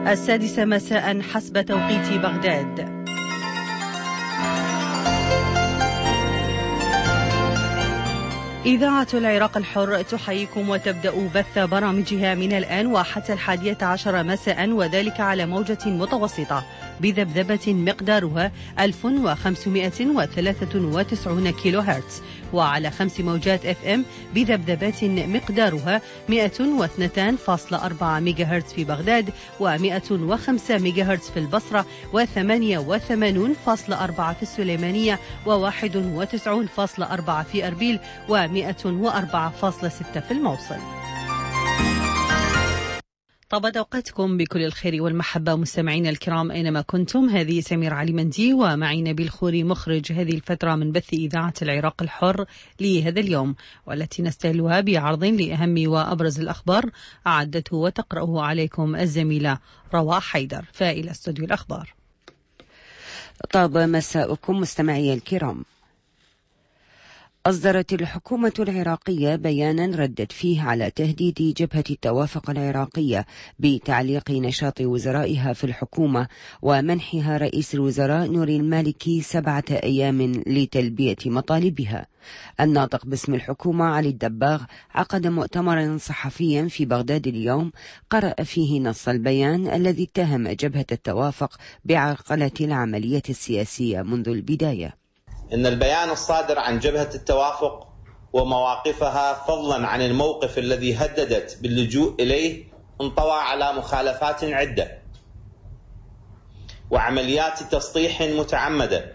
السادسة مساء حسب توقيت بغداد. إذاعة العراق الحر تحييكم وتبدأ بث برامجها من الآن وحتى 11 مساء، وذلك على موجة متوسطة بذبذبة مقدارها 1593 كيلو هرتز، وعلى 5 موجات FM بذبذبات مقدارها 102.4 ميجا هرتز في بغداد، و105 ميجا هرتز في البصرة، و88.4 في السليمانية، و91.4 في أربيل، و104.6 في الموصل. طابت أوقاتكم بكل الخير والمحبة مستمعينا الكرام أينما كنتم. هذه سمير علي مندي ومعي نبيل خوري مخرج هذه الفترة من بث إذاعة العراق الحر لهذا اليوم، والتي نستهلها بعرض لأهم وأبرز الأخبار أعدته وتقرأه عليكم الزميلة رواح حيدر. فإلى استوديو الأخبار. طاب مساءكم مستمعي الكرام. أصدرت الحكومة العراقية بيانا ردت فيه على تهديد جبهة التوافق العراقية بتعليق نشاط وزرائها في الحكومة ومنحها رئيس الوزراء نوري المالكي 7 أيام لتلبية مطالبها. الناطق باسم الحكومة علي الدباغ عقد مؤتمرا صحفيا في بغداد اليوم قرأ فيه نص البيان الذي اتهم جبهة التوافق بعرقلة العملية السياسية منذ البداية. إن البيان الصادر عن جبهة التوافق ومواقفها فضلا عن الموقف الذي هددت باللجوء إليه انطوى على مخالفات عدة وعمليات تسطيح متعمدة،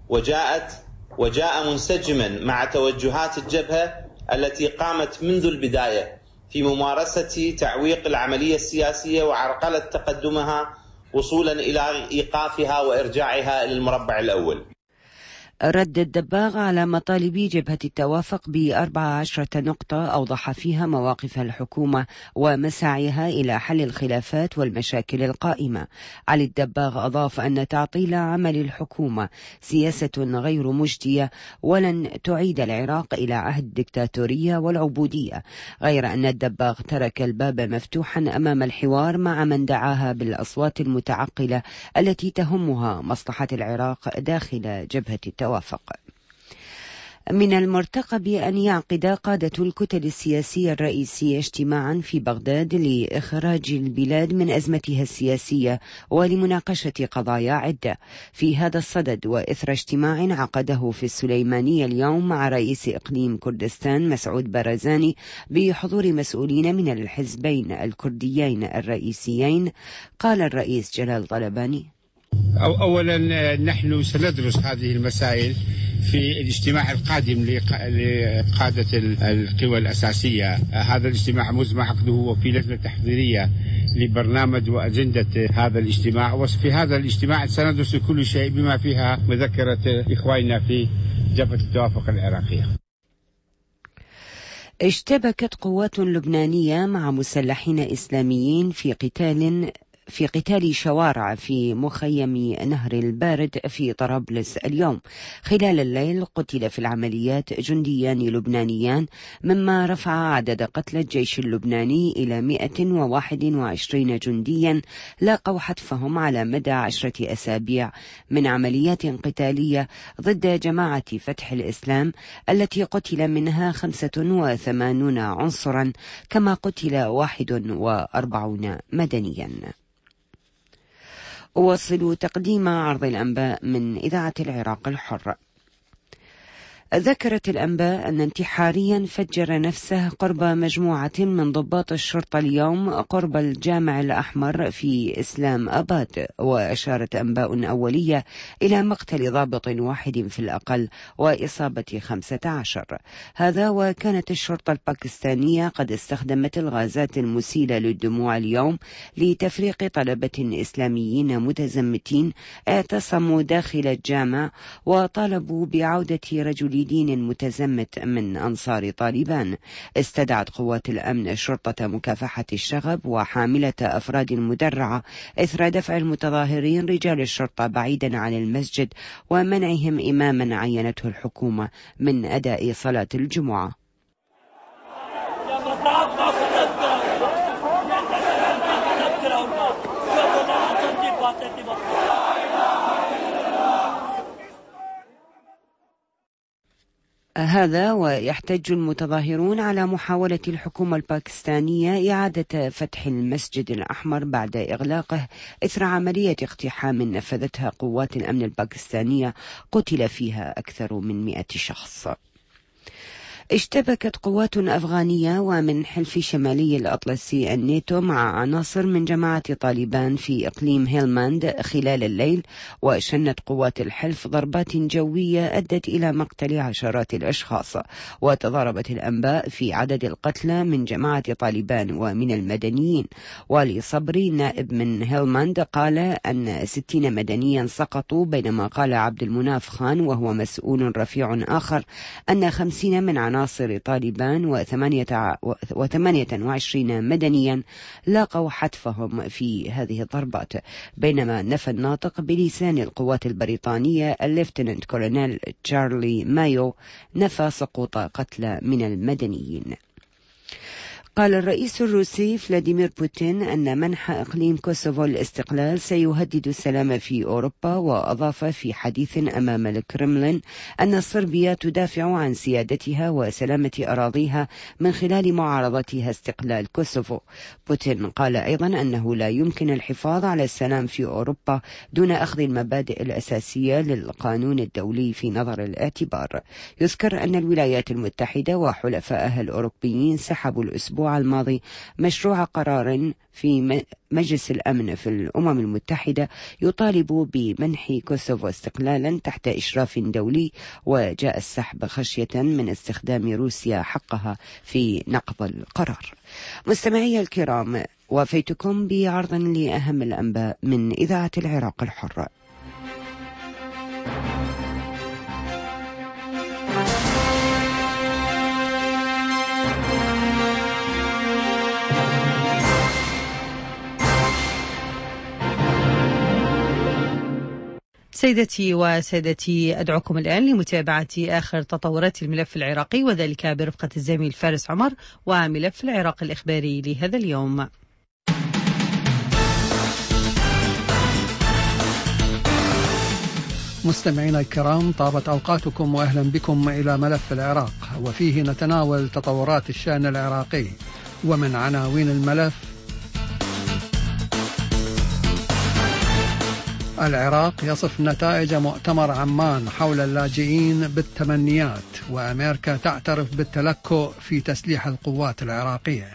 وجاء منسجما مع توجهات الجبهة التي قامت منذ البداية في ممارسة تعويق العملية السياسية وعرقلة تقدمها وصولا إلى إيقافها وإرجاعها إلى المربع الأول. رد الدباغ على مطالب جبهة التوافق ب14 نقطة أوضح فيها مواقف الحكومة ومساعيها إلى حل الخلافات والمشاكل القائمة. علي الدباغ أضاف أن تعطيل عمل الحكومة سياسة غير مجدية ولن تعيد العراق إلى عهد الدكتاتورية والعبودية، غير أن الدباغ ترك الباب مفتوحا أمام الحوار مع من دعاها بالأصوات المتعقلة التي تهمها مصلحة العراق داخل جبهة التوافق. من المرتقب أن يعقد قادة الكتل السياسية الرئيسية اجتماعا في بغداد لإخراج البلاد من أزمتها السياسية ولمناقشة قضايا عدة. في هذا الصدد وإثر اجتماع عقده في السليمانية اليوم مع رئيس إقليم كردستان مسعود بارزاني بحضور مسؤولين من الحزبين الكرديين الرئيسيين، قال الرئيس جلال طلباني: أولا نحن سندرس هذه المسائل في الاجتماع القادم لقادة القوى الأساسية. هذا الاجتماع مزمع عقده وفي لجنة تحضيرية لبرنامج وأجندة هذا الاجتماع، وفي هذا الاجتماع سندرس كل شيء بما فيها مذكرة إخواننا في جبهة التوافق العراقية. اشتبكت قوات لبنانية مع مسلحين إسلاميين في قتال شوارع في مخيم نهر البارد في طرابلس اليوم. خلال الليل قتل في العمليات جنديان لبنانيان، مما رفع عدد قتلى الجيش اللبناني إلى 121 جنديا لاقوا حتفهم على مدى 10 أسابيع من عمليات قتالية ضد جماعة فتح الإسلام التي قتل منها 85 عنصرا، كما قتل 41 مدنيا. أواصل تقديم عرض الأنباء من إذاعة العراق الحر. ذكرت الأنباء أن انتحاريا فجر نفسه قرب مجموعة من ضباط الشرطة اليوم قرب الجامع الأحمر في إسلام أباد، وأشارت أنباء أولية إلى مقتل ضابط واحد في الأقل وإصابة 15. هذا وكانت الشرطة الباكستانية قد استخدمت الغازات المسيلة للدموع اليوم لتفريق طلبة إسلاميين متزمتين اعتصموا داخل الجامع وطالبوا بعودة رجل دين متزمت من أنصار طالبان. استدعت قوات الأمن شرطة مكافحة الشغب وحاملة أفراد مدرعة إثر دفع المتظاهرين رجال الشرطة بعيدا عن المسجد ومنعهم إماما عينته الحكومة من أداء صلاة الجمعة. هذا ويحتج المتظاهرون على محاولة الحكومة الباكستانية إعادة فتح المسجد الأحمر بعد إغلاقه إثر عملية اقتحام نفذتها قوات الأمن الباكستانية قتل فيها أكثر من 100 شخص. اشتبكت قوات أفغانية ومن حلف شمالي الأطلسي الناتو مع عناصر من جماعة طالبان في إقليم هيلماند خلال الليل، وشنت قوات الحلف ضربات جوية أدت إلى مقتل عشرات الأشخاص. وتضاربت الأنباء في عدد القتلى من جماعة طالبان ومن المدنيين. والي صبري نائب من هيلماند قال أن 60 مدنيا سقطوا، بينما قال عبد المناف خان وهو مسؤول رفيع آخر أن 50 من عناصر طالبان و28 مدنيا لاقوا حتفهم في هذه الضربات. بينما نفى الناطق بلسان القوات البريطانية الليفتننت كولونيل تشارلي مايو نفى سقوط قتلى من المدنيين. قال الرئيس الروسي فلاديمير بوتين أن منح إقليم كوسوفو الاستقلال سيهدد السلام في أوروبا، وأضاف في حديث أمام الكرملين أن صربيا تدافع عن سيادتها وسلامة أراضيها من خلال معارضتها استقلال كوسوفو. بوتين قال أيضا أنه لا يمكن الحفاظ على السلام في أوروبا دون أخذ المبادئ الأساسية للقانون الدولي في نظر الاعتبار. يذكر أن الولايات المتحدة وحلفائها الأوروبيين سحبوا الأسبوع الماضي مشروع قرار في مجلس الأمن في الأمم المتحدة يطالب بمنح كوسوفو استقلالا تحت إشراف دولي، وجاء السحب خشية من استخدام روسيا حقها في نقض القرار. مستمعي الكرام، وفيتكم بعرض لأهم الأنباء من إذاعة العراق الحر. سيدتي وسادتي، أدعوكم الآن لمتابعة آخر تطورات الملف العراقي، وذلك برفقة الزميل فارس عمر وملف العراق الإخباري لهذا اليوم. مستمعينا الكرام، طابت أوقاتكم وأهلا بكم إلى ملف العراق، وفيه نتناول تطورات الشأن العراقي. ومن عناوين الملف: العراق يصف نتائج مؤتمر عمان حول اللاجئين بالتمنيات، وأمريكا تعترف بالتلكؤ في تسليح القوات العراقية.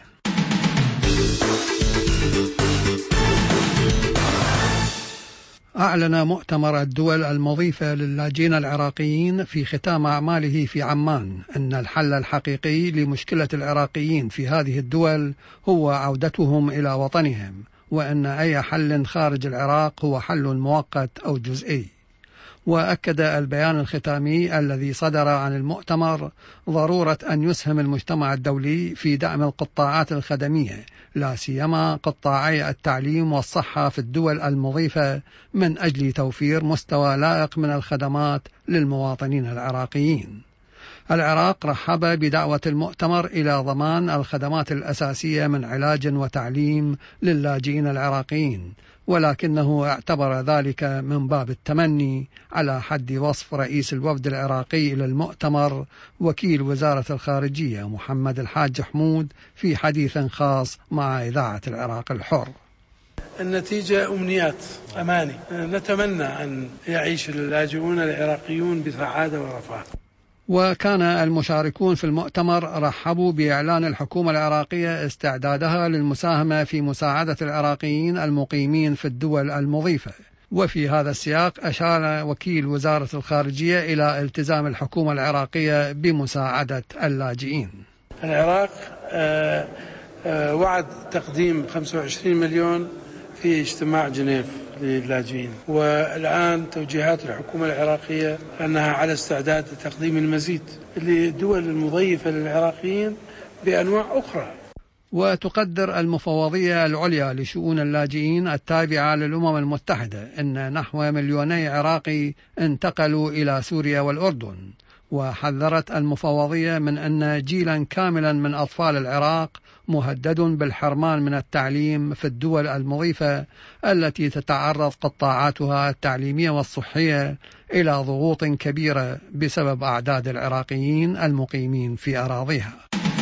أعلن مؤتمر الدول المضيفة للاجئين العراقيين في ختام أعماله في عمان أن الحل الحقيقي لمشكلة العراقيين في هذه الدول هو عودتهم إلى وطنهم، وأن أي حل خارج العراق هو حل مؤقت أو جزئي. وأكد البيان الختامي الذي صدر عن المؤتمر ضرورة أن يسهم المجتمع الدولي في دعم القطاعات الخدمية، لا سيما قطاعي التعليم والصحة في الدول المضيفة، من أجل توفير مستوى لائق من الخدمات للمواطنين العراقيين. العراق رحب بدعوة المؤتمر إلى ضمان الخدمات الأساسية من علاج وتعليم للاجئين العراقيين، ولكنه اعتبر ذلك من باب التمني، على حد وصف رئيس الوفد العراقي إلى المؤتمر وكيل وزارة الخارجية محمد الحاج حمود في حديث خاص مع إذاعة العراق الحر. النتيجة أمنيات، أماني، نتمنى أن يعيش اللاجئون العراقيون بسعادة ورفاه. وكان المشاركون في المؤتمر رحبوا بإعلان الحكومة العراقية استعدادها للمساهمة في مساعدة العراقيين المقيمين في الدول المضيفة. وفي هذا السياق أشار وكيل وزارة الخارجية إلى التزام الحكومة العراقية بمساعدة اللاجئين. العراق وعد تقديم 25 مليون في اجتماع جنيف للاجئين، والآن توجيهات الحكومة العراقية أنها على استعداد لتقديم المزيد للدول المضيفة للعراقيين بأنواع أخرى. وتقدر المفوضية العليا لشؤون اللاجئين التابعة للأمم المتحدة أن نحو 2 مليون عراقي انتقلوا إلى سوريا والأردن، وحذرت المفوضية من أن جيلا كاملا من أطفال العراق مهدد بالحرمان من التعليم في الدول المضيفة التي تتعرض قطاعاتها التعليمية والصحية إلى ضغوط كبيرة بسبب أعداد العراقيين المقيمين في أراضيها.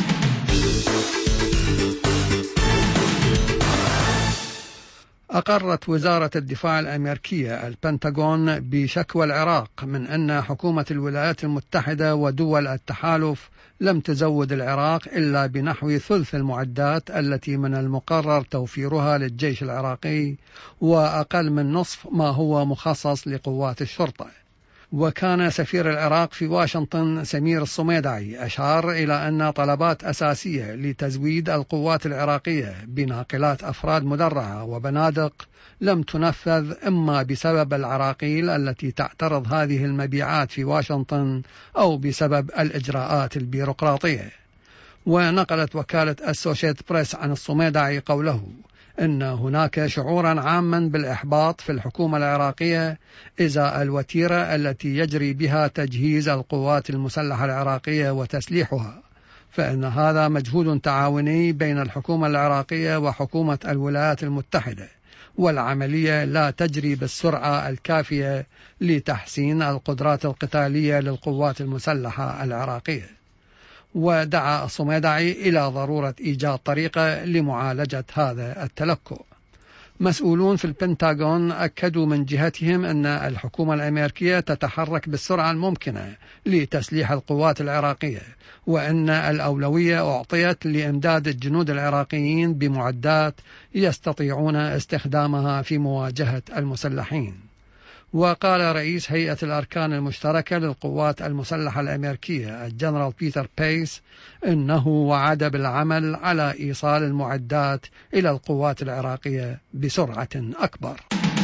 أقرت وزارة الدفاع الأمريكية البنتاغون بشكوى العراق من أن حكومة الولايات المتحدة ودول التحالف لم تزود العراق إلا بنحو ثلث المعدات التي من المقرر توفيرها للجيش العراقي، وأقل من نصف ما هو مخصص لقوات الشرطة. وكان سفير العراق في واشنطن سمير الصميدعي أشار إلى أن طلبات أساسية لتزويد القوات العراقية بناقلات أفراد مدرعة وبنادق لم تنفذ، إما بسبب العراقيل التي تعترض هذه المبيعات في واشنطن أو بسبب الإجراءات البيروقراطية. ونقلت وكالة أسوشيت بريس عن الصميدعي قوله إن هناك شعورا عاما بالإحباط في الحكومة العراقية إزاء الوتيرة التي يجري بها تجهيز القوات المسلحة العراقية وتسليحها، فإن هذا مجهود تعاوني بين الحكومة العراقية وحكومة الولايات المتحدة، والعملية لا تجري بالسرعة الكافية لتحسين القدرات القتالية للقوات المسلحة العراقية. ودعا الصميدعي إلى ضرورة إيجاد طريقة لمعالجة هذا التلكؤ. مسؤولون في البنتاغون أكدوا من جهتهم أن الحكومة الأمريكية تتحرك بالسرعة الممكنة لتسليح القوات العراقية، وأن الأولوية أعطيت لإمداد الجنود العراقيين بمعدات يستطيعون استخدامها في مواجهة المسلحين. وقال رئيس هيئة الأركان المشتركة للقوات المسلحة الأمريكية الجنرال بيتر بيس إنه وعد بالعمل على إيصال المعدات إلى القوات العراقية بسرعة أكبر.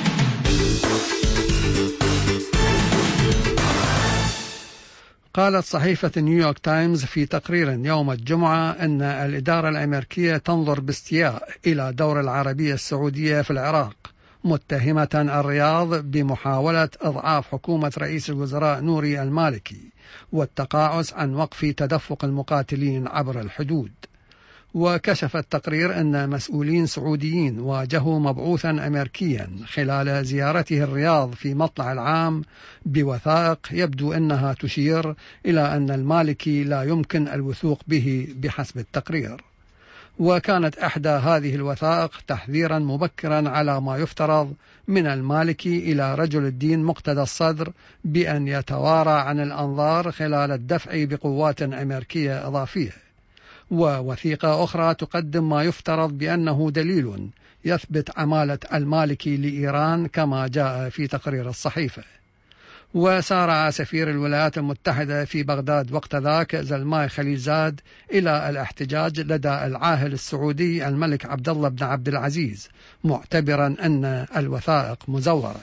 قالت صحيفة نيويورك تايمز في تقرير يوم الجمعة أن الإدارة الأمريكية تنظر باستياء إلى دور العربية السعودية في العراق، متهمة الرياض بمحاولة إضعاف حكومة رئيس الوزراء نوري المالكي والتقاعس عن وقف تدفق المقاتلين عبر الحدود. وكشف التقرير أن مسؤولين سعوديين واجهوا مبعوثا أمريكيا خلال زيارته الرياض في مطلع العام بوثائق يبدو أنها تشير إلى أن المالكي لا يمكن الوثوق به بحسب التقرير. وكانت إحدى هذه الوثائق تحذيرا مبكرا على ما يفترض من المالكي إلى رجل الدين مقتدى الصدر بأن يتوارى عن الأنظار خلال الدفع بقوات أمريكية إضافية. ووثيقة أخرى تقدم ما يفترض بأنه دليل يثبت عمالة المالكي لإيران كما جاء في تقرير الصحيفة. وسارع سفير الولايات المتحدة في بغداد وقت ذاك زلماي خليلزاد إلى الاحتجاج لدى العاهل السعودي الملك عبد الله بن عبد العزيز، معتبرا أن الوثائق مزورة.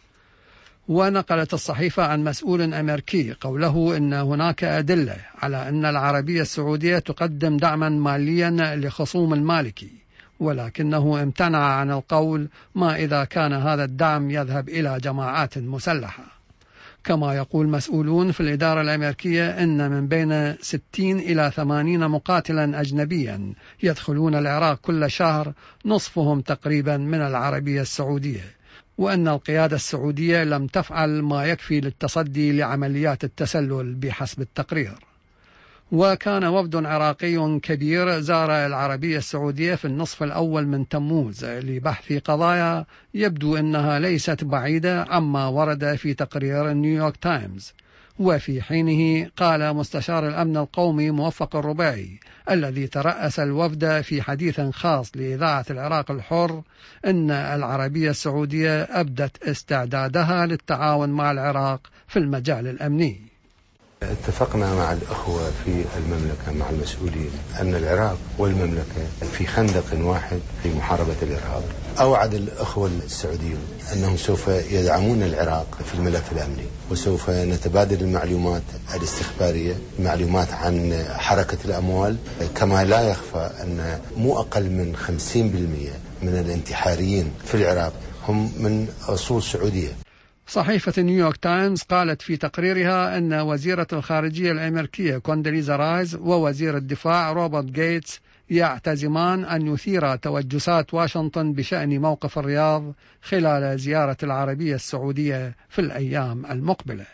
ونقلت الصحيفة عن مسؤول أمريكي قوله إن هناك أدلة على أن العربية السعودية تقدم دعما ماليا لخصوم المالكي، ولكنه امتنع عن القول ما إذا كان هذا الدعم يذهب إلى جماعات مسلحة. كما يقول مسؤولون في الإدارة الأمريكية إن من بين 60 إلى 80 مقاتلا أجنبيا يدخلون العراق كل شهر، نصفهم تقريبا من العربية السعودية، وأن القيادة السعودية لم تفعل ما يكفي للتصدي لعمليات التسلل بحسب التقرير. وكان وفد عراقي كبير زار العربية السعودية في النصف الأول من تموز لبحث قضايا يبدو أنها ليست بعيدة عما ورد في تقرير نيويورك تايمز. وفي حينه قال مستشار الأمن القومي موفق الرباعي الذي ترأس الوفد في حديث خاص لإذاعة العراق الحر أن العربية السعودية أبدت استعدادها للتعاون مع العراق في المجال الأمني. اتفقنا مع الأخوة في المملكة مع المسؤولين أن العراق والمملكة في خندق واحد في محاربة الإرهاب. أوعد الأخوة السعوديون أنهم سوف يدعمون العراق في الملف الأمني، وسوف نتبادل المعلومات الاستخبارية، معلومات عن حركة الأموال، كما لا يخفى أن مو أقل من 50% من الانتحاريين في العراق هم من أصول سعودية. صحيفة نيويورك تايمز قالت في تقريرها أن وزيرة الخارجية الأمريكية كوندوليزا رايس ووزير الدفاع روبرت جيتس يعتزمان أن يثير توجسات واشنطن بشأن موقف الرياض خلال زيارة العربية السعودية في الأيام المقبلة.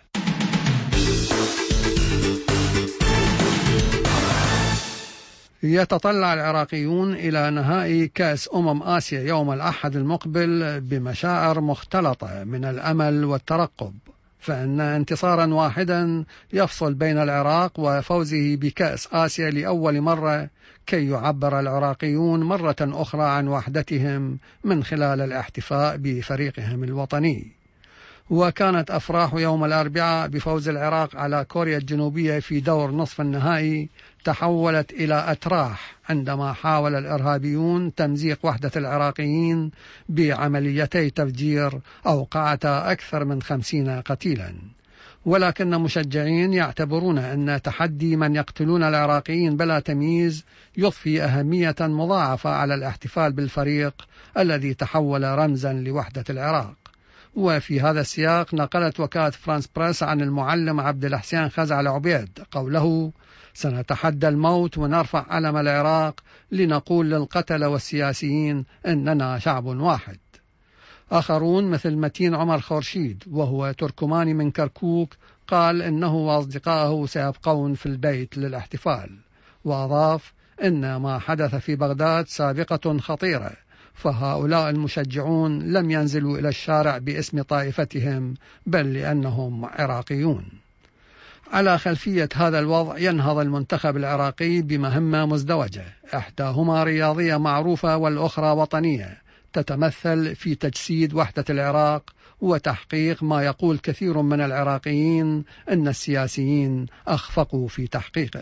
يتطلع العراقيون إلى نهائي كأس آسيا يوم الأحد المقبل بمشاعر مختلطة من الأمل والترقب، فإن انتصارا واحدا يفصل بين العراق وفوزه بكأس آسيا لأول مرة كي يعبر العراقيون مرة أخرى عن وحدتهم من خلال الاحتفاء بفريقهم الوطني. وكانت أفراح يوم الأربعاء بفوز العراق على كوريا الجنوبية في دور نصف النهائي تحولت إلى أتراح عندما حاول الإرهابيون تمزيق وحدة العراقيين بعمليتي تفجير أوقعتا أكثر من 50 قتيلا. ولكن مشجعين يعتبرون أن تحدي من يقتلون العراقيين بلا تمييز يضفي أهمية مضاعفة على الاحتفال بالفريق الذي تحول رمزا لوحدة العراق. وفي هذا السياق نقلت وكالة فرانس بريس عن المعلم عبد الحسين خزعل عبيد قوله: سنتحدى الموت ونرفع علم العراق لنقول للقتلة والسياسيين إننا شعب واحد. آخرون مثل متين عمر خورشيد وهو تركماني من كركوك قال إنه وأصدقائه سيبقون في البيت للاحتفال، وأضاف إن ما حدث في بغداد سابقة خطيرة، فهؤلاء المشجعون لم ينزلوا إلى الشارع باسم طائفتهم بل لأنهم عراقيون. على خلفية هذا الوضع ينهض المنتخب العراقي بمهمة مزدوجة، إحداهما رياضية معروفة والأخرى وطنية تتمثل في تجسيد وحدة العراق وتحقيق ما يقول كثير من العراقيين أن السياسيين أخفقوا في تحقيقه.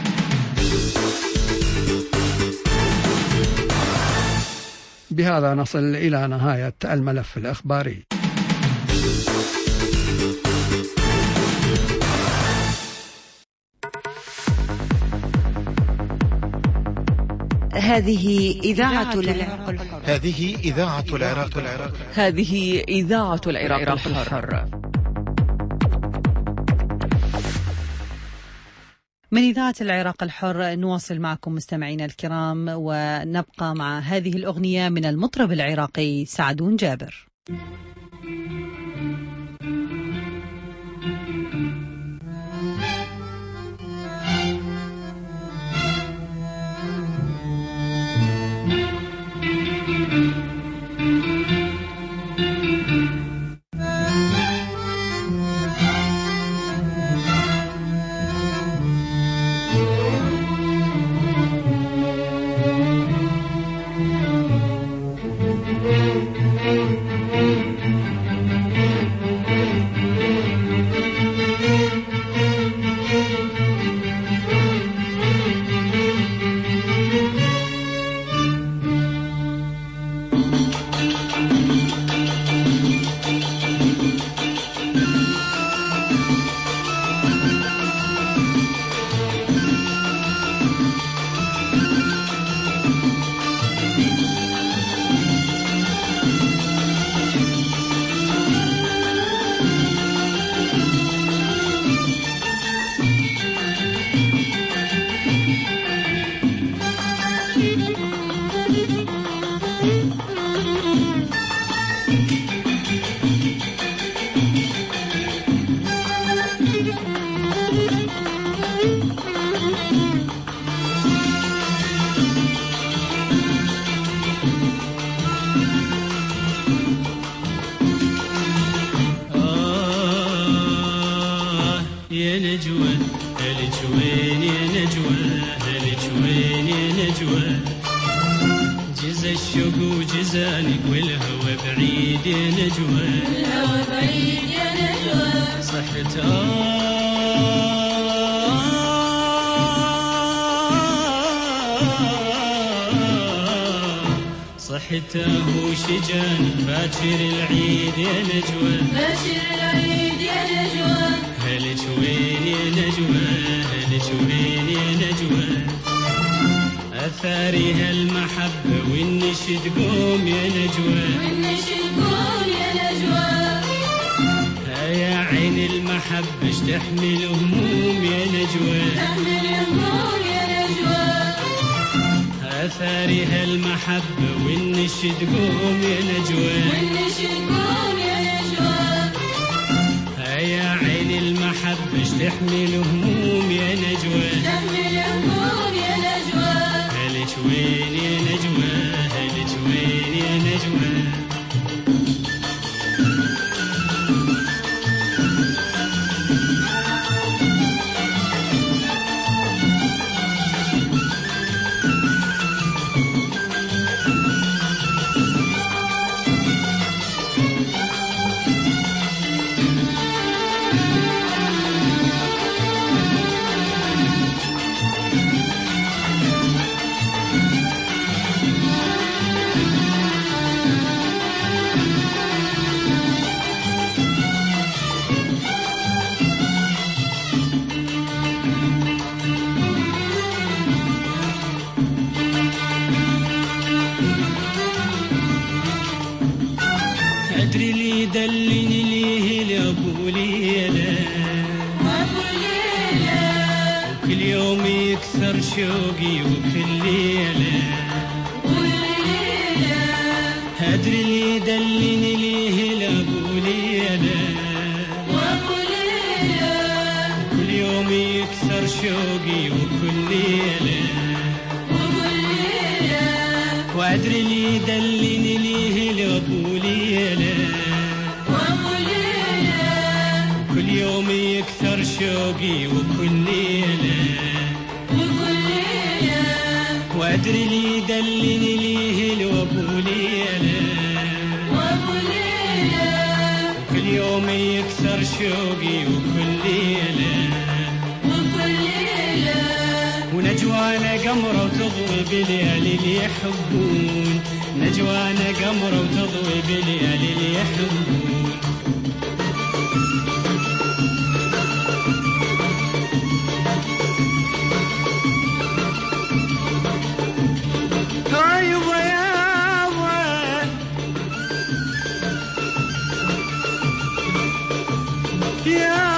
بهذا نصل إلى نهاية الملف الإخباري. هذه إذاعة العراق الحر. هذه إذاعة العراق الحر. هذه إذاعة العراق الحر. من إذاعة العراق الحر نواصل معكم مستمعينا الكرام، ونبقى مع هذه الأغنية من المطرب العراقي سعدون جابر. صحته شجان باكر العيد يا نجوى، باكر العيد يا نجوى، هلك وين يا نجوى، هلك وين يا نجوى، أثاري هالمحبة والنشد قوم يا نجوى، والنشد قوم يا نجوى، المحبة تحمل هموم يا نجوى، تحمل هموم يا نجوى، آثارها المحبة والنشد قوم يا نجوى، والنشد قوم يا نجوى، يا عين المحبة تحمل هموم يا نجوى، تحمل هموم يا نجوى، هلك وين يا نجوى، هلك وين يا نجوى. أدري لي دلني ليه لأبو ليلى، أبو ليلى، وكل يوم يكثر شوقي وكل ليلة، كل ليلة، أدري لي دلني ليه لأبو ليلى، وأبو ليلى، وكل يوم يكثر شوقي وكل ليلة، وكل ليلة، وأدري لي دلني ليه لأبو ليلى، وأبو ليلى، كل يوم يكثر شوقي وكل ليلة، وكل ليلة، وأدري لي دلني ليه لأبو ليلى، وأبو ليلى، كل يوم يكثر شوقي وكل ليلة، وكل ليلة، ونجوانا قمرة وتضوي بليالي اللي يحبون، نجوانا قمرة وتضوي بليالي اللي يحبون. أيوة يا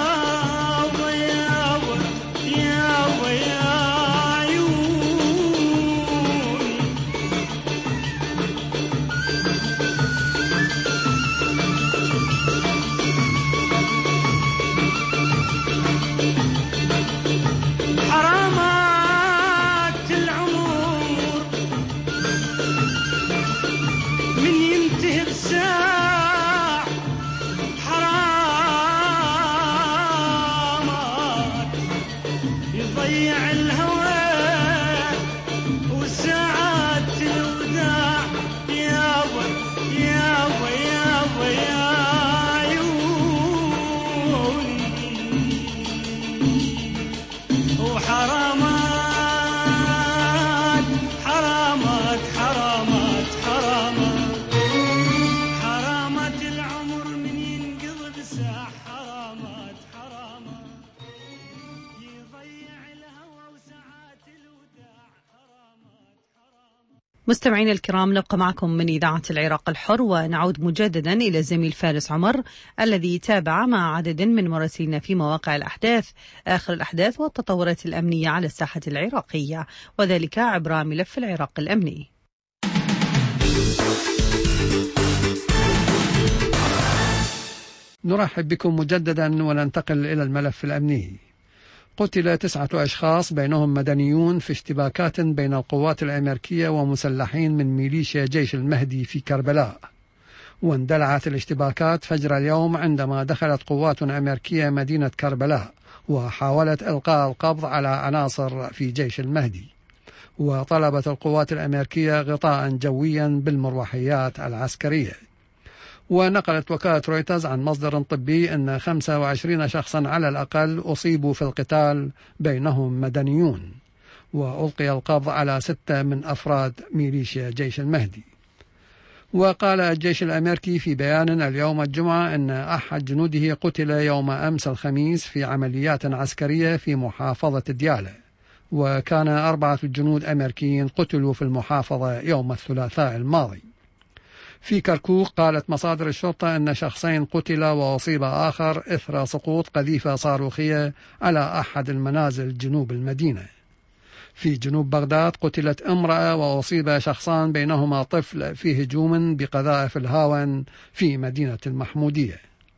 مستمعينا الكرام، نبقى معكم من إذاعة العراق الحر، ونعود مجددا إلى الزميل فارس عمر الذي تابع مع عدد من مراسلنا في مواقع الأحداث آخر الأحداث والتطورات الأمنية على الساحة العراقية، وذلك عبر ملف العراق الأمني. نرحب بكم مجددا وننتقل إلى الملف الأمني. قتل 9 أشخاص بينهم مدنيون في اشتباكات بين القوات الأمريكية ومسلحين من ميليشيا جيش المهدي في كربلاء. واندلعت الاشتباكات فجر اليوم عندما دخلت قوات أمريكية مدينة كربلاء وحاولت إلقاء القبض على عناصر في جيش المهدي. وطلبت القوات الأمريكية غطاء جويا بالمروحيات العسكرية. ونقلت وكالة رويترز عن مصدر طبي أن 25 شخصا على الأقل أصيبوا في القتال بينهم مدنيون، وألقي القبض على 6 من أفراد ميليشيا جيش المهدي. وقال الجيش الأمريكي في بيان اليوم الجمعة أن أحد جنوده قتل يوم أمس الخميس في عمليات عسكرية في محافظة ديالى، وكان 4 جنود أمريكيين قتلوا في المحافظة يوم الثلاثاء الماضي. في كركوك قالت مصادر الشرطة أن شخصين قتلا وأصيب آخر إثر سقوط قذيفة صاروخية على أحد المنازل جنوب المدينة. في جنوب بغداد قتلت امرأة وأصيب شخصان بينهما طفل في هجوم بقذائف الهاون في مدينة المحمودية.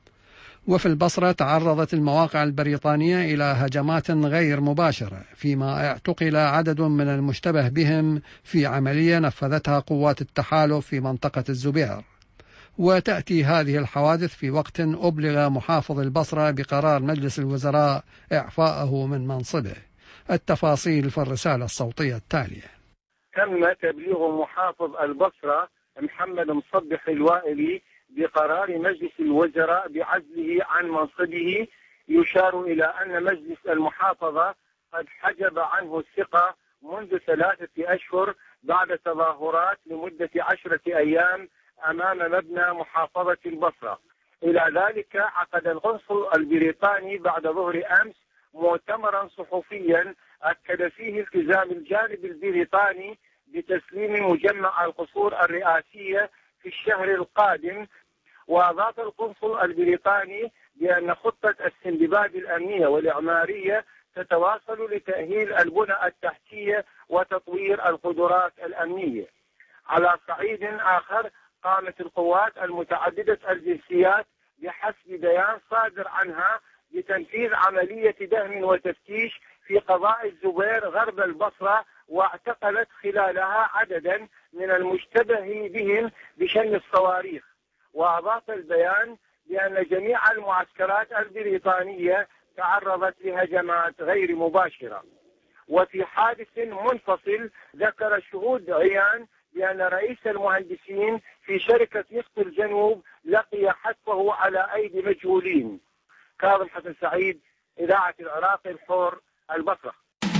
وفي البصرة تعرضت المواقع البريطانية إلى هجمات غير مباشرة، فيما اعتقل عدد من المشتبه بهم في عملية نفذتها قوات التحالف في منطقة الزبير. وتأتي هذه الحوادث في وقت أبلغ محافظ البصرة بقرار مجلس الوزراء إعفائه من منصبه. التفاصيل في الرسالة الصوتية التالية. تم تبليغ محافظ البصرة محمد مصبح الوائلي بقرار مجلس الوزراء بعزله عن منصبه، يشار إلى أن مجلس المحافظة قد حجب عنه الثقة منذ 3 أشهر بعد تظاهرات لمدة 10 أيام أمام مبنى محافظة البصرة. إلى ذلك عقد القنصل البريطاني بعد ظهر أمس مؤتمرا صحفيا أكد فيه التزام الجانب البريطاني بتسليم مجمع القصور الرئاسية في الشهر القادم. وأضاف القنصل البريطاني بأن خطة السندباد الأمنية والإعمارية تتواصل لتأهيل البنى التحتية وتطوير القدرات الأمنية. على صعيد آخر قامت القوات المتعددة الجنسيات بحسب بيان صادر عنها بتنفيذ عملية دهم وتفتيش في قضاء الزبير غرب البصرة، واعتقلت خلالها عددا من المشتبه بهم بشن الصواريخ. وأضاف البيان بأن جميع المعسكرات البريطانية تعرضت لهجمات غير مباشرة. وفي حادث منفصل ذكر شهود عيان بأن رئيس المهندسين في شركة نفط الجنوب لقي حتفه على أيدي مجهولين. كاظم حسن سعيد، إذاعة العراق الحر، البصرة.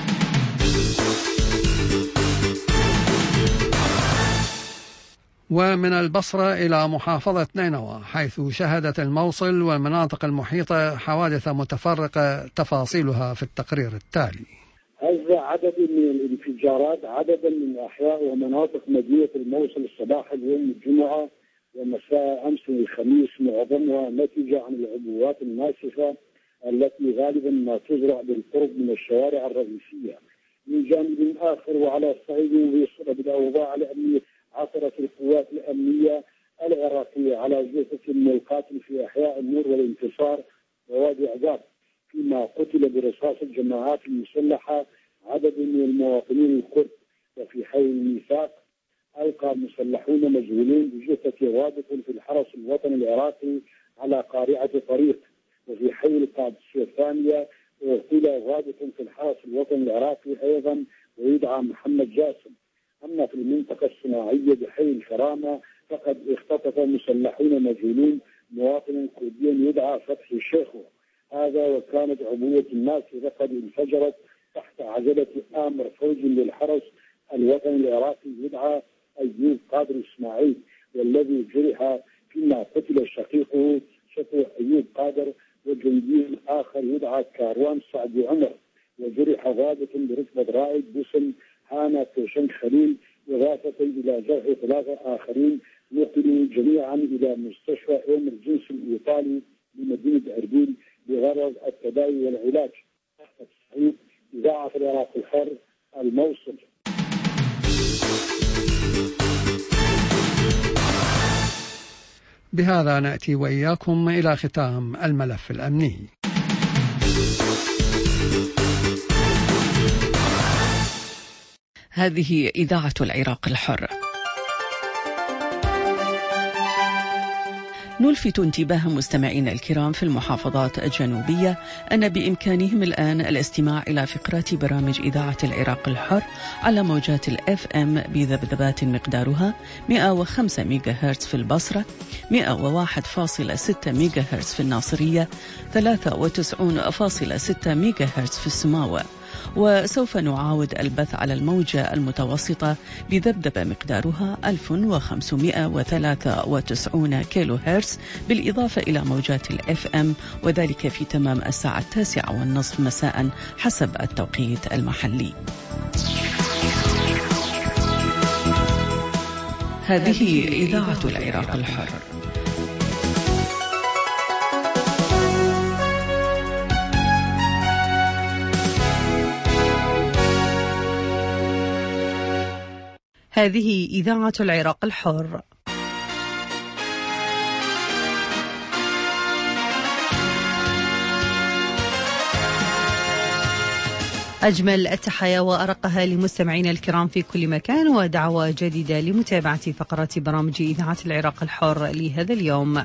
ومن البصرة إلى محافظة نينوى، حيث شهدت الموصل والمناطق المحيطة حوادث متفرقة، تفاصيلها في التقرير التالي. هز عدد من الانفجارات عددا من أحياء ومناطق مدينة الموصل صباح اليوم الجمعة ومساء أمس الخميس، معظمها نتيجة عن العبوات الناسفة التي غالبا ما تزرع بالقرب من الشوارع الرئيسية. من جانب آخر وعلى الصعيد الميسر بالأوضاع الأمنية، عثرت القوات الأمنية العراقية على جثث من القاتل في أحياء النور والانتصار ووادي عقاب، فيما قتل برصاص الجماعات المسلحة عدد من المواطنين الكرد. وفي حي الميثاق ألقى مسلحون مجهولين بجثة ضابط في الحرس الوطني العراقي على قارعة طريق. وفي حي القادسية الثانية اغتيل ضابط في الحرس الوطني العراقي أيضا ويدعى محمد جاسم. أما في المنطقة الصناعية بحي الكرامة فقد اختطف مسلحون مجهولين مواطن كردي يدعى فتحي الشيخو. هذا وكانت عبوة الناس قد انفجرت تحت عجلة آمر فوجي للحرس الوطني العراقي يدعى أيوب قادر إسماعيل، والذي جرح، فيما قتل شقيقه شقيق أيوب قادر وجندي آخر يدعى كاروان سعد عمر، وجرح ضابط برتبة رائد باسم هانا كوشن خليل، إضافة إلى جرح 3 آخرين نقلوا جميعا إلى مستشفى إيمرجنسي الإيطالي بمدينة أربيل بغرض التداوي والعلاج. إذاعة العراق الحر، الموصل. بهذا نأتي وإياكم إلى ختام الملف الأمني. هذه إذاعة العراق الحر. نلفت انتباه مستمعينا الكرام في المحافظات الجنوبية أن بإمكانهم الآن الاستماع إلى فقرات برامج إذاعة العراق الحر على موجات الFM بذبذبات مقدارها 105 ميجا هرتز في البصرة، 101.6 ميجا هرتز في الناصرية، 93.6 ميجا هرتز في السماوة. وسوف نعاود البث على الموجة المتوسطة بذبذبة مقدارها 1593 كيلو هرتز، بالإضافة إلى موجات الFM، وذلك في تمام الساعة 9:30 مساء حسب التوقيت المحلي. هذه إذاعة العراق الحر. هذه إذاعة العراق الحر. أجمل التحايا وأرقها لمستمعينا الكرام في كل مكان، ودعوة جديدة لمتابعة فقرات برامج إذاعة العراق الحر لهذا اليوم.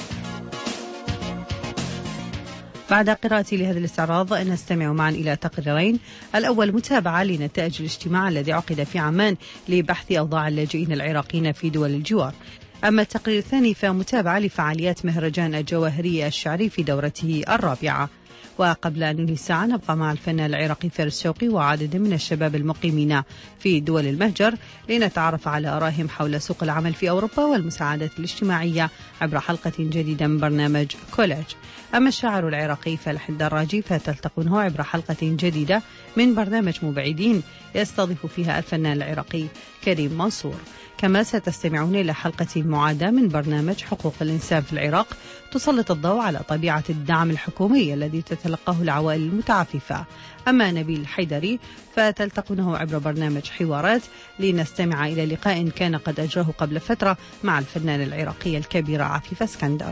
بعد قراءتي لهذا الاستعراض نستمع معا إلى تقريرين. الأول متابعة لنتائج الاجتماع الذي عقد في عمان لبحث أوضاع اللاجئين العراقيين في دول الجوار. أما التقرير الثاني فمتابعة لفعاليات مهرجان الجواهرية الشعري في دورته الرابعة. وقبل أن ننهي الساعة نبقى مع الفنان العراقي فارس شوقي وعدد من الشباب المقيمين في دول المهجر لنتعرف على آرائهم حول سوق العمل في أوروبا والمساعدات الاجتماعية عبر حلقة جديدة من برنامج كولاج. أما الشاعر العراقي فالح الدراجي فتلتقونه عبر حلقة جديدة من برنامج مبعدين يستضيف فيها الفنان العراقي كريم منصور. كما ستستمعون إلى حلقة معادة من برنامج حقوق الإنسان في العراق تسلط الضوء على طبيعة الدعم الحكومي الذي تتلقاه العوائل المتعففة. أما نبيل الحيدري فتلتقونه عبر برنامج حوارات لنستمع إلى لقاء كان قد أجراه قبل فترة مع الفنان العراقي الكبير عفيف اسكندر.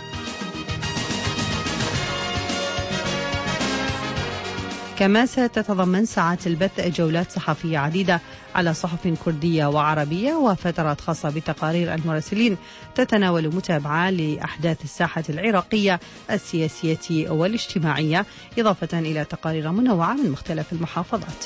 كما ستتضمن ساعات البث جولات صحفية عديدة على صحف كردية وعربية وفترات خاصة بتقارير المراسلين تتناول متابعة لأحداث الساحة العراقية السياسية والاجتماعية، إضافة إلى تقارير منوعة من مختلف المحافظات.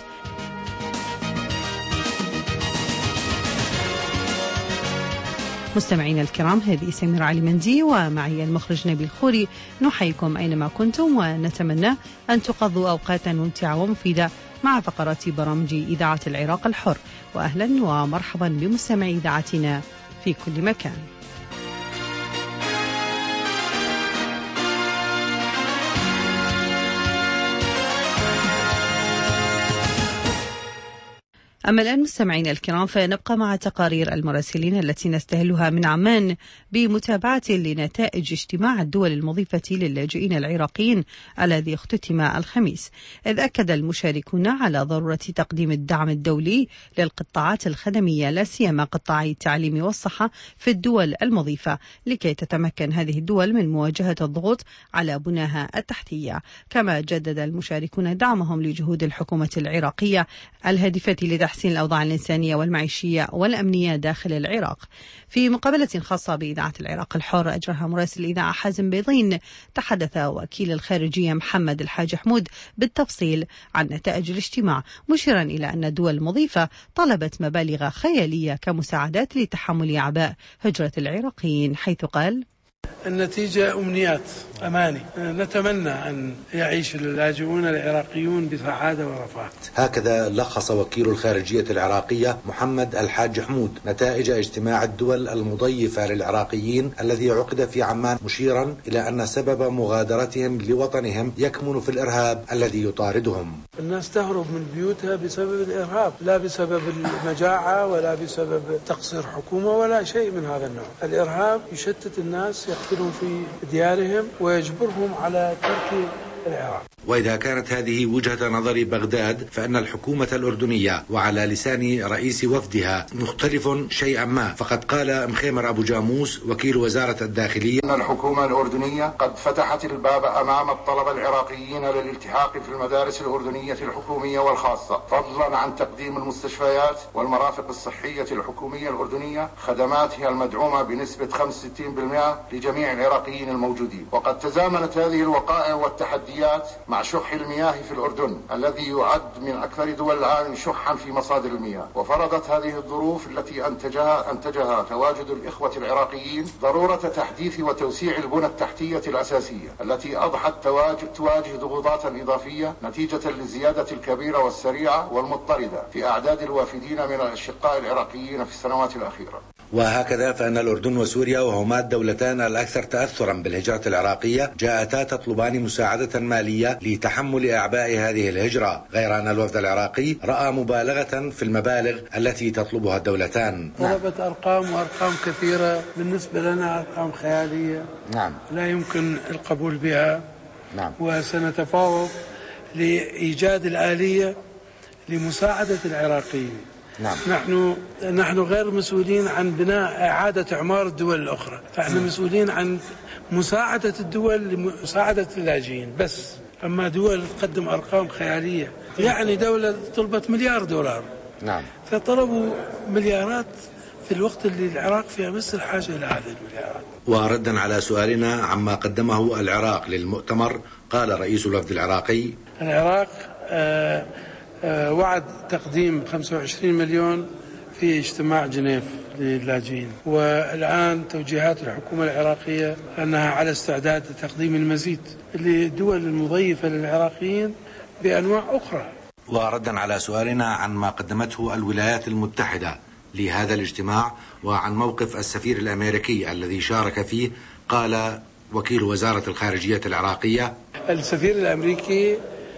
مستمعينا الكرام، هذه سميرة علي مندي ومعي المخرج نبيل خوري، نحييكم أينما كنتم ونتمنى أن تقضوا أوقاتا ممتعة ومفيدة مع فقرات برامج إذاعة العراق الحر. وأهلا ومرحبا بمستمعي إذاعتنا في كل مكان. أما الآن مستمعينا الكرام فنبقى مع تقارير المراسلين التي نستهلها من عمان بمتابعة لنتائج اجتماع الدول المضيفة للاجئين العراقيين الذي اختتم الخميس، إذ أكد المشاركون على ضرورة تقديم الدعم الدولي للقطاعات الخدمية لا سيما قطاعي التعليم والصحة في الدول المضيفة لكي تتمكن هذه الدول من مواجهة الضغوط على بناها التحتية. كما جدد المشاركون دعمهم لجهود الحكومة العراقية الهادفة لتحسين الأوضاع الإنسانية والمعيشية والأمنية داخل العراق. في مقابلة خاصة بإذاعة العراق الحر أجرها مراسل الإذاعة حازم بيضين، تحدث وكيل الخارجية محمد الحاج حمود بالتفصيل عن نتائج الاجتماع، مشيرا إلى أن الدول المضيفة طلبت مبالغ خيالية كمساعدات لتحمل أعباء هجرة العراقيين، حيث قال: النتيجة أمنيات أماني، نتمنى أن يعيش اللاجئون العراقيون بسعادة ورفاه. هكذا لخص وكيل الخارجية العراقية محمد الحاج حمود نتائج اجتماع الدول المضيفة للعراقيين الذي عقد في عمان، مشيرا إلى أن سبب مغادرتهم لوطنهم يكمن في الإرهاب الذي يطاردهم. الناس تهرب من بيوتها بسبب الإرهاب، لا بسبب المجاعة ولا بسبب تقصير حكومة ولا شيء من هذا النوع. الإرهاب يشتت الناس، يقتلهم في ديارهم ويجبرهم على ترك العراق. وإذا كانت هذه وجهة نظر بغداد، فإن الحكومة الأردنية وعلى لسان رئيس وفدها مختلف شيئا ما. فقد قال مخيمر أبو جاموس وكيل وزارة الداخلية أن الحكومة الأردنية قد فتحت الباب أمام الطلبة العراقيين للالتحاق في المدارس الأردنية الحكومية والخاصة، فضلا عن تقديم المستشفيات والمرافق الصحية الحكومية الأردنية خدماتها المدعومة بنسبة 65% لجميع العراقيين الموجودين. وقد تزامنت هذه الوقائع والتحديات مع شح المياه في الأردن الذي يعد من أكثر دول العالم شحا في مصادر المياه، وفرضت هذه الظروف التي أنتجها تواجد الإخوة العراقيين ضرورة تحديث وتوسيع البنى التحتية الأساسية التي أضحت تواجه ضغوطات إضافية نتيجة للزيادة الكبيرة والسريعة والمضطردة في أعداد الوافدين من الأشقاء العراقيين في السنوات الأخيرة. وهكذا فإن الأردن وسوريا وهما الدولتان الأكثر تأثرا بالهجرة العراقية جاءتا تطلبان مساعدة مالية لتحمل أعباء هذه الهجرة، غير أن الوفد العراقي رأى مبالغة في المبالغ التي تطلبها الدولتان. طلبت أرقام وأرقام كثيرة بالنسبة لنا، أرقام خيالية لا يمكن القبول بها. وسنتفاوض لإيجاد الآلية لمساعدة العراقيين. نحن غير مسؤولين عن بناء إعادة إعمار الدول الأخرى، احنا مسؤولين عن مساعدة الدول لمساعدة اللاجئين بس. أما دول تقدم أرقام خيالية، يعني دولة طلبت $1,000,000,000 فطلبوا مليارات في الوقت اللي العراق فيها بس الحاجة إلى هذه المليارات. وردا على سؤالنا عما قدمه العراق للمؤتمر، قال رئيس الوفد العراقي: العراق وعد تقديم 25 مليون في اجتماع جنيف للاجئين، والآن توجيهات الحكومة العراقية أنها على استعداد لتقديم المزيد للدول المضيفة للعراقيين بأنواع أخرى. وردا على سؤالنا عن ما قدمته الولايات المتحدة لهذا الاجتماع وعن موقف السفير الأمريكي الذي شارك فيه، قال وكيل وزارة الخارجية العراقية: السفير الأمريكي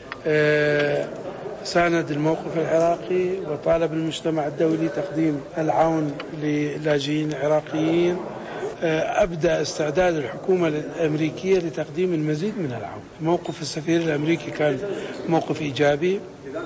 ساند الموقف العراقي وطالب المجتمع الدولي تقديم العون للاجئين العراقيين. أبدأ استعداد الحكومة الأمريكية لتقديم المزيد من العون. موقف السفير الأمريكي كان موقف إيجابي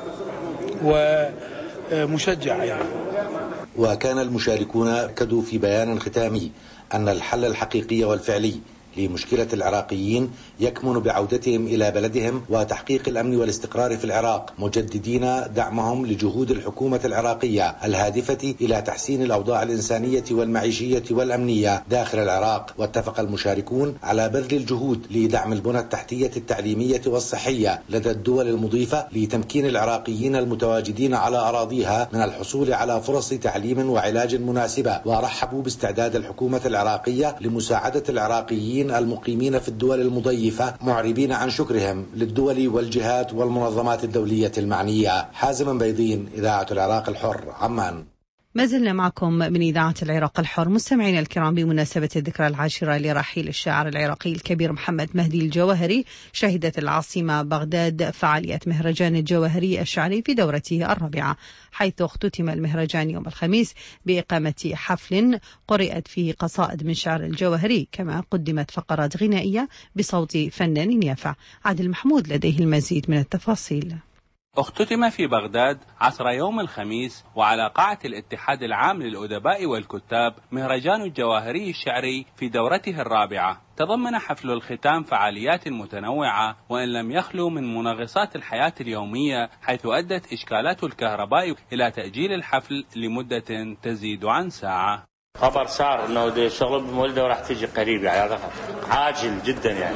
ومشجع يعني. وكان المشاركون أكدوا في بيان ختامي أن الحل الحقيقي والفعلي لمشكلة العراقيين يكمن بعودتهم إلى بلدهم وتحقيق الأمن والاستقرار في العراق، مجددين دعمهم لجهود الحكومة العراقية الهادفة إلى تحسين الأوضاع الإنسانية والمعيشية والأمنية داخل العراق. واتفق المشاركون على بذل الجهود لدعم البنى التحتية التعليمية والصحية لدى الدول المضيفة لتمكين العراقيين المتواجدين على أراضيها من الحصول على فرص تعليم وعلاج مناسبة. ورحبوا باستعداد الحكومة العراقية لمساعدة العراقيين المقيمين في الدول المضيفة، معربين عن شكرهم للدول والجهات والمنظمات الدولية المعنية. حازم بيضين، إذاعة العراق الحر، عمان. ما زلنا معكم من إذاعة العراق الحر مستمعينا الكرام بمناسبة الذكرى العاشرة لرحيل الشاعر العراقي الكبير محمد مهدي الجوهري. شهدت العاصمة بغداد فعالية مهرجان الجوهري الشعري في دورته الرابعة، حيث اختتم المهرجان يوم الخميس بإقامة حفل قرأت فيه قصائد من شعر الجوهري، كما قدمت فقرات غنائية بصوت فنان يافع. عادل محمود لديه المزيد من التفاصيل. اختتم في بغداد عصر يوم الخميس وعلى قاعة الاتحاد العام للأدباء والكتاب مهرجان الجواهري الشعري في دورته الرابعة. تضمن حفل الختام فعاليات متنوعة وإن لم يخلو من منغصات الحياة اليومية، حيث أدت إشكالات الكهرباء إلى تأجيل الحفل لمدة تزيد عن ساعة. خبر صار انه شغل بمولده وراح تيجي قريب يعني عاجل جدا يعني.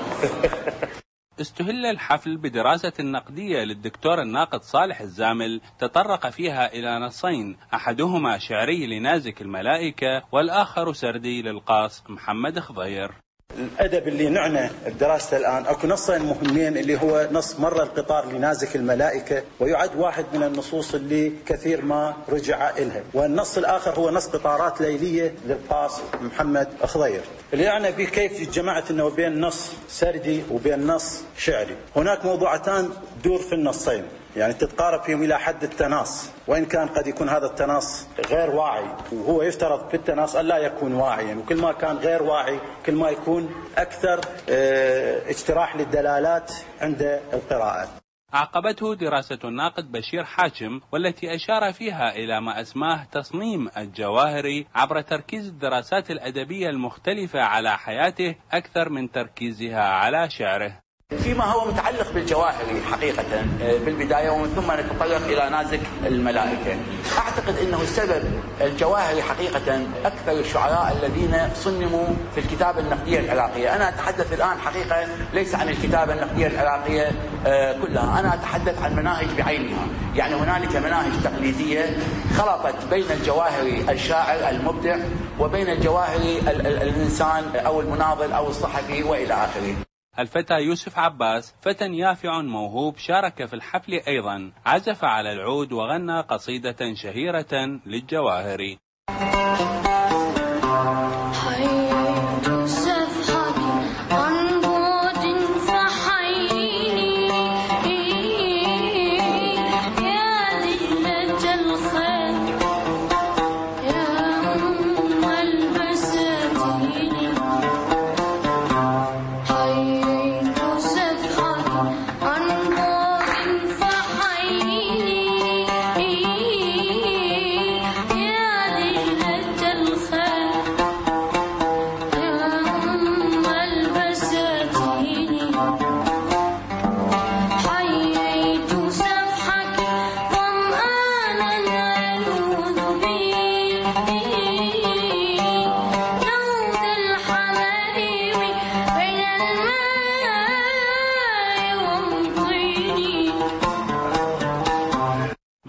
استهل الحفل بدراسة نقدية للدكتور الناقد صالح الزامل تطرق فيها إلى نصين، أحدهما شعري لنازك الملائكة والآخر سردي للقاص محمد خضير. الأدب اللي نعنى بدراسته الآن أكو نصين مهمين، اللي هو نص مر القطار لنازك الملائكة، ويعد واحد من النصوص اللي كثير ما رجع إلها، والنص الآخر هو نص قطارات ليلية للقاص محمد خضير، اللي يعني به كيف جمعت أنه بين نص سردي وبين نص شعري. هناك موضوعتان دور في النصين يعني تتقارب فيهم إلى حد التناص، وإن كان قد يكون هذا التناص غير واعي، وهو يفترض في التناص أن لا يكون واعيا، وكل ما كان غير واعي كل ما يكون أكثر اجتراح للدلالات عند القراءات. عقبته دراسة الناقد بشير حاكم، والتي أشار فيها إلى ما أسماه تصميم الجواهري عبر تركيز الدراسات الأدبية المختلفة على حياته أكثر من تركيزها على شعره. فيما هو متعلق بالجواهري حقيقة بالبداية، ومن ثم نتطرق إلى نازك الملائكة. أعتقد أنه السبب الجواهري حقيقة أكثر الشعراء الذين صنموا في الكتابة النقدية العراقية. أنا أتحدث الآن حقيقة ليس عن الكتابة النقدية العراقية كلها، أنا أتحدث عن مناهج بعينها. يعني هنالك مناهج تقليدية خلطت بين الجواهري الشاعر المبدع وبين الجواهري الإنسان أو المناضل أو الصحفي وإلى آخره. الفتى يوسف عباس فتى يافع موهوب شارك في الحفل أيضا، عزف على العود وغنى قصيدة شهيرة للجواهري.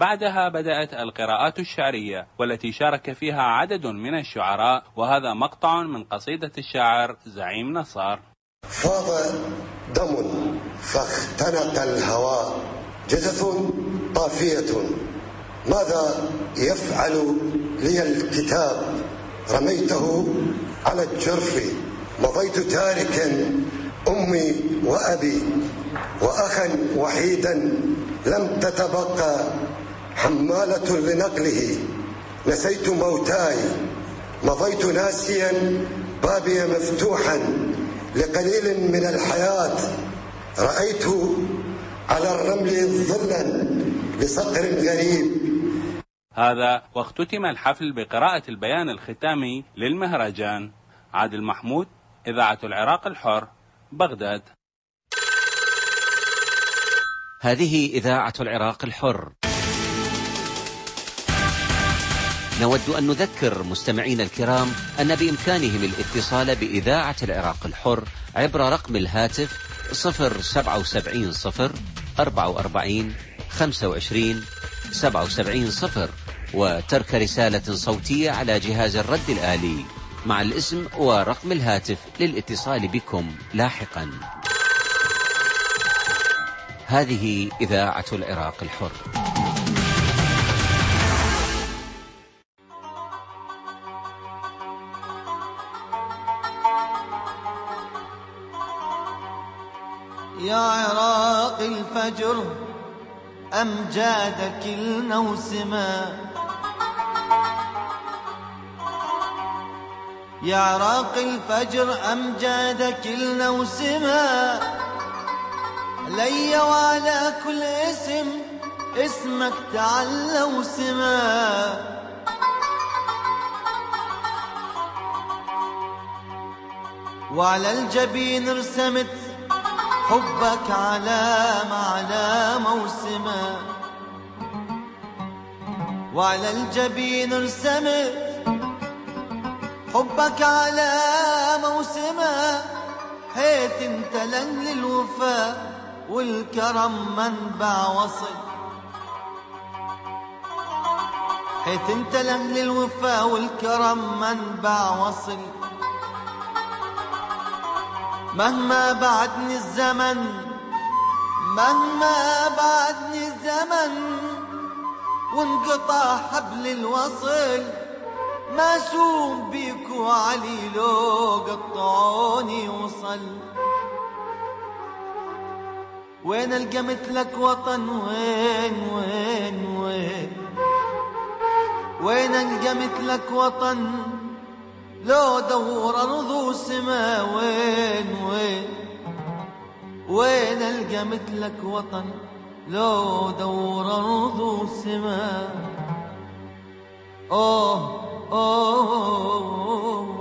بعدها بدأت القراءات الشعرية والتي شارك فيها عدد من الشعراء، وهذا مقطع من قصيدة الشاعر زعيم نصار. فاض دم فاختنق الهواء، جثث طافية، ماذا يفعل لي الكتاب؟ رميته على الجرف، مضيت تاركا أمي وأبي وأخا وحيدا لم تتبقى حمالة لنقله. نسيت موتاي، مضيت ناسيا بابي مفتوحا لقليل من الحياة. رأيت على الرمل ظلا لصقر غريب. هذا واختتم الحفل بقراءة البيان الختامي للمهرجان. عادل محمود، إذاعة العراق الحر، بغداد. هذه إذاعة العراق الحر. نود أن نذكر مستمعينا الكرام أن بإمكانهم الاتصال بإذاعة العراق الحر عبر رقم الهاتف 077 0 44 25 77 0 وترك رسالة صوتية على جهاز الرد الآلي مع الاسم ورقم الهاتف للاتصال بكم لاحقا. هذه إذاعة العراق الحر. يا عراق الفجر أمجادك النوسما، يا عراق الفجر أمجادك النوسما، لي وعلى كل اسم اسمك تعلى وسما. وعلى الجبين رسمت حبك علامة علامة وسما، وعلى الجبين رسمت حبك علامة وسما، حيت انت لن للوفاء والكرم منبع وصل، حيت انت لن للوفاء والكرم منبع وصل. مهما بعدني الزمن، مهما بعدني الزمن وانقطع حبل الوصل، ما سوم بيك وعلي لو قطعوني وصل. وين القمت لك وطن؟ وين وين وين وين القمت لك وطن؟ لو دور أرض وسما. وين وين وين القمت لك وطن؟ لو دور أرض وسما. أوه أوه.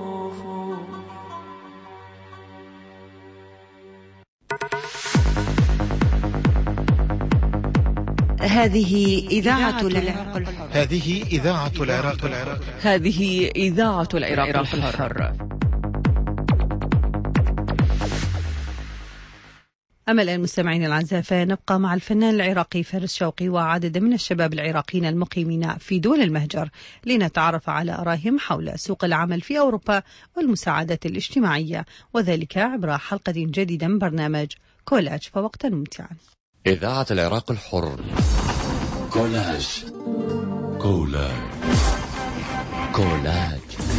هذه إذاعة العراق الحر. هذه إذاعة العراق الحر. هذه إذاعة العراق الحر. أما الآن مستمعين الأعزاء فنبقى مع الفنان العراقي فارس شوقي وعدد من الشباب العراقيين المقيمين في دول المهجر لنتعرف على آرائهم حول سوق العمل في أوروبا والمساعدات الاجتماعية، وذلك عبر حلقة جديدة من برنامج كولاج، فوقتا ممتعا. إذاعة العراق الحر. كولاج كولاج كولاج.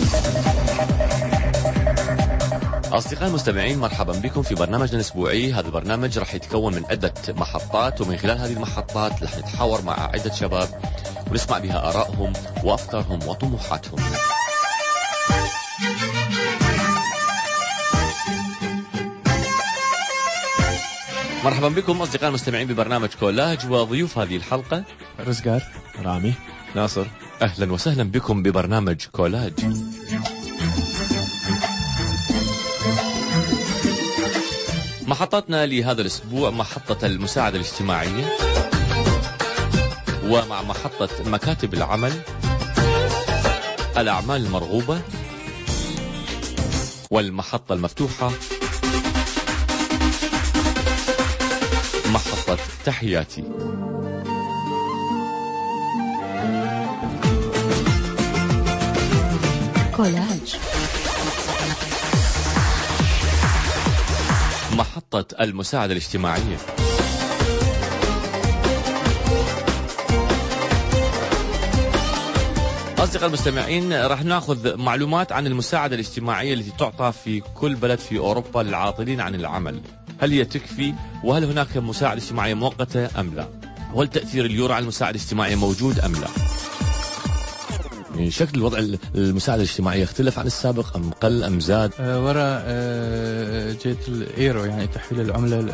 أصدقائي المستمعين، مرحبا بكم في برنامجنا الأسبوعي. هذا البرنامج راح يتكون من عدة محطات، ومن خلال هذه المحطات راح نتحاور مع عدة شباب ونسمع بها آرائهم وأفكارهم وطموحاتهم. مرحبا بكم أصدقائي المستمعين ببرنامج كولاج، وضيوف هذه الحلقة رزقار، رامي، ناصر. أهلا وسهلا بكم ببرنامج كولاج. محطتنا لهذا الأسبوع محطة المساعدة الاجتماعية، ومع محطة مكاتب العمل، الأعمال المرغوبة، والمحطة المفتوحة، محطة تحياتي. كولاج. محطة المساعدة الاجتماعية. أصدقائي المستمعين، راح ناخذ معلومات عن المساعدة الاجتماعية التي تعطى في كل بلد في أوروبا للعاطلين عن العمل. هل هي تكفي؟ وهل هناك مساعدة اجتماعية مؤقتة أم لا؟ وهل تأثير اليورو على المساعدة الاجتماعية موجود أم لا؟ يعني شكل الوضع المساعدة الاجتماعية اختلف عن السابق أم قل أم زاد؟ وراء جيت الإيرو، يعني تحويل العملة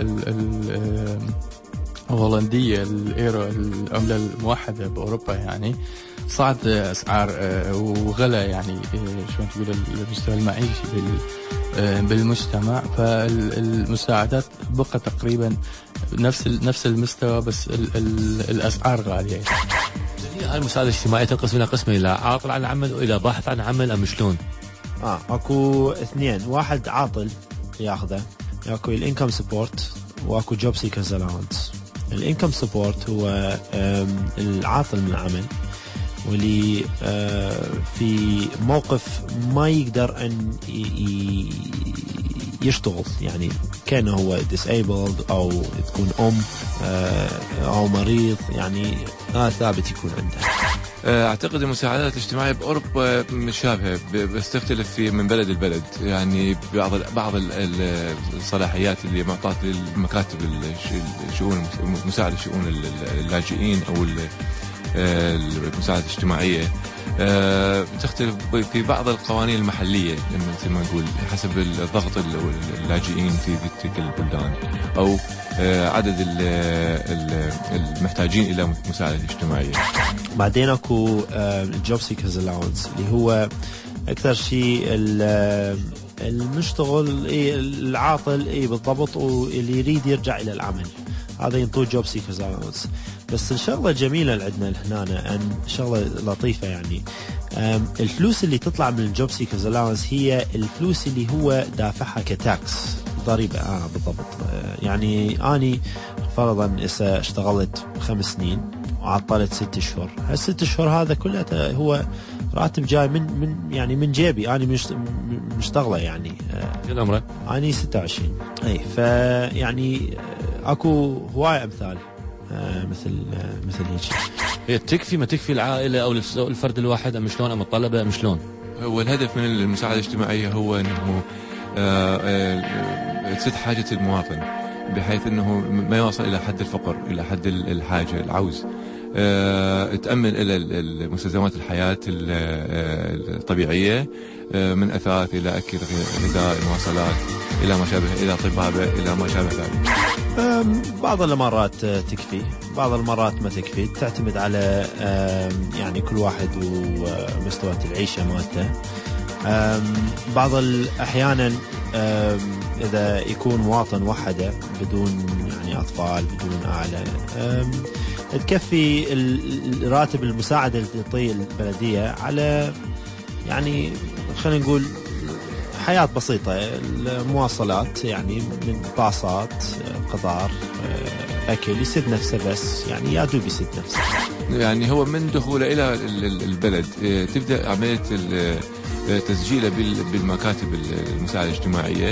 الهولندية الإيرو، العملة الموحدة بأوروبا، يعني صعد أسعار وغلا يعني شو تقول المستوى المعيشي بالمجتمع. فالمساعدات بقى تقريبا نفس المستوى، بس الأسعار غالية. هاي المساعدة الاجتماعية تنقسم إلى قسمين، إلى عاطل عن العمل وإلى باحث عن عمل أم شلون؟ اكو اثنين، واحد عاطل ياخذه، اكو الانكم سبورت واكو جوب سيكرز الاونس. الانكم سبورت هو العاطل من العمل واللي في موقف ما يقدر أن يشتغل، يعني كان هو disabled أو تكون أو مريض، يعني ثابت يكون عنده. أعتقد المساعدات الاجتماعية بأوروبا مشابهة، بس تختلف من بلد لبلد. يعني بعض الصلاحيات اللي معطاة للمكاتب الشؤون مساعدة شؤون اللاجئين أو المساعدة الاجتماعية تختلف في بعض القوانين المحلية، مثل ما نقول حسب الضغط اللاجئين في تلك البلدان أو عدد المحتاجين إلى مساعدة اجتماعية. بعدين اكو الجوب سيكرز الاونس اللي هو أكثر شيء المشتغل العاطل بالضبط، واللي يريد يرجع إلى العمل، هذا ينطوه جوب سيكرز الاونس. بس الشغلة الجميلة اللي عندنا هنا أن شغلة لطيفة، يعني الفلوس اللي تطلع من الجوب سيكرز الاونس هي الفلوس اللي هو دافعها كتاكس ضريبة. بالضبط. يعني أني فرضا إذا اشتغلت 5 سنين وعطلت 6 أشهر، هال6 أشهر هذا كله هو راتب جاي من جيبي، أنا مشتغلة يعني. كم عمرك؟ أنا 26. أي فيعني أكو هواية أمثال مثل هيك. هي تكفي ما تكفي العائلة أو الفرد الواحد أم شلون، أم الطلبة أم شلون؟ هو الهدف من المساعدة الاجتماعية هو أنه تسد حاجة المواطن، بحيث أنه ما يوصل إلى حد الفقر، إلى حد الحاجة العوز. تأمن إلى مستلزمات الحياة الطبيعية، من أثاث إلى أكل، غذاء، مواصلات، إلى ما شابه، إلى طبابة، إلى ما شابه ذلك. بعض المرات تكفي، بعض المرات ما تكفي، تعتمد على يعني كل واحد ومستوى العيشة مالته. بعض الأحيانا إذا يكون مواطن وحده بدون يعني أطفال، بدون أعلى، تكفي راتب المساعدة اللي تعطيه البلدية على يعني خلينا نقول حياة بسيطة، المواصلات، يعني من باصات، قطار، أكل، يسد نفسه، بس يعني يا دوب يسد نفسه. يعني هو من دخوله إلى البلد تبدأ عملية تسجيله بالمكاتب المساعدة الاجتماعية،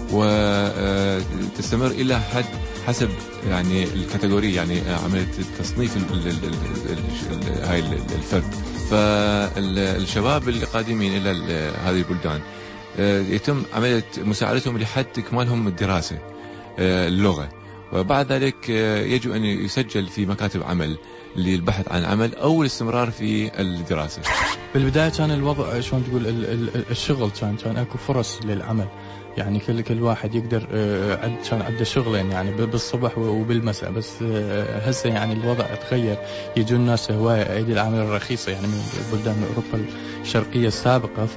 وتستمر إلى حد حسب يعني الكاتيجوري، يعني عملية تصنيف هاي الفرد. فالشباب القادمين إلى هذه البلدان يتم عملية مساعدتهم لحد إكمالهم الدراسة، اللغة، وبعد ذلك يجب أن يسجل في مكاتب عمل للبحث عن عمل أو الاستمرار في الدراسة. بالبداية كان الوضع شلون تقول الشغل كان اكو فرص للعمل، يعني كل واحد يقدر كان عنده شغلين، يعني بالصبح وبالمساء. بس هسه يعني الوضع تغير، يجون الناس هواية أيدي العمل الرخيصة يعني من بلدان أوروبا الشرقية السابقة،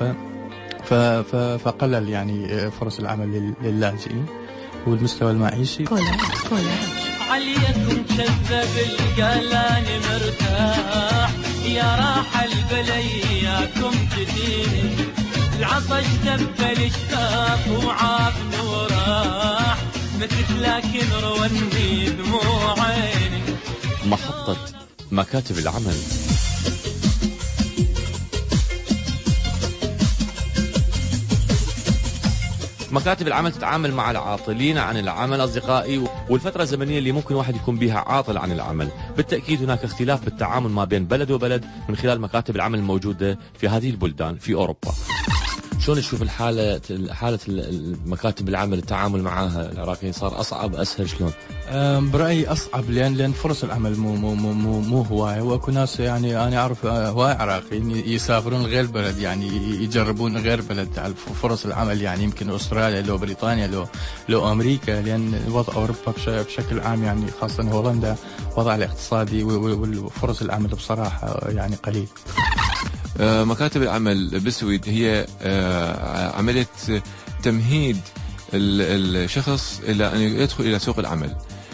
فقلل يعني فرص العمل للاجئين والمستوى المعيشي. عليكم كذب القلاني مرتاح، يا راح البلياكم جديد، العطش دبل اشتاق وعافني وراح، مثل لكن رواني دموع عيني. محطة مكاتب العمل. مكاتب العمل تتعامل مع العاطلين عن العمل أصدقائي، والفترة الزمنية اللي ممكن واحد يكون بها عاطل عن العمل. بالتأكيد هناك اختلاف بالتعامل ما بين بلد وبلد من خلال مكاتب العمل الموجودة في هذه البلدان في أوروبا. شلون تشوف حالة المكاتب العمل التعامل معها العراقيين؟ صار أصعب أسهل شلون؟ برأيي أصعب لأن فرص العمل مو هواية، وأكو ناس يعني أنا أعرف هواي عراقيين يسافرون غير بلد، يعني يجربون غير بلد فرص العمل، يعني يمكن أستراليا لو بريطانيا لو أمريكا، لأن وضع أوروبا بشكل عام يعني خاصة هولندا وضع الاقتصادي وفرص العمل بصراحة يعني قليل. مكاتب العمل بالسويد هي عملية تمهيد الشخص إلى أن يدخل إلى سوق العمل،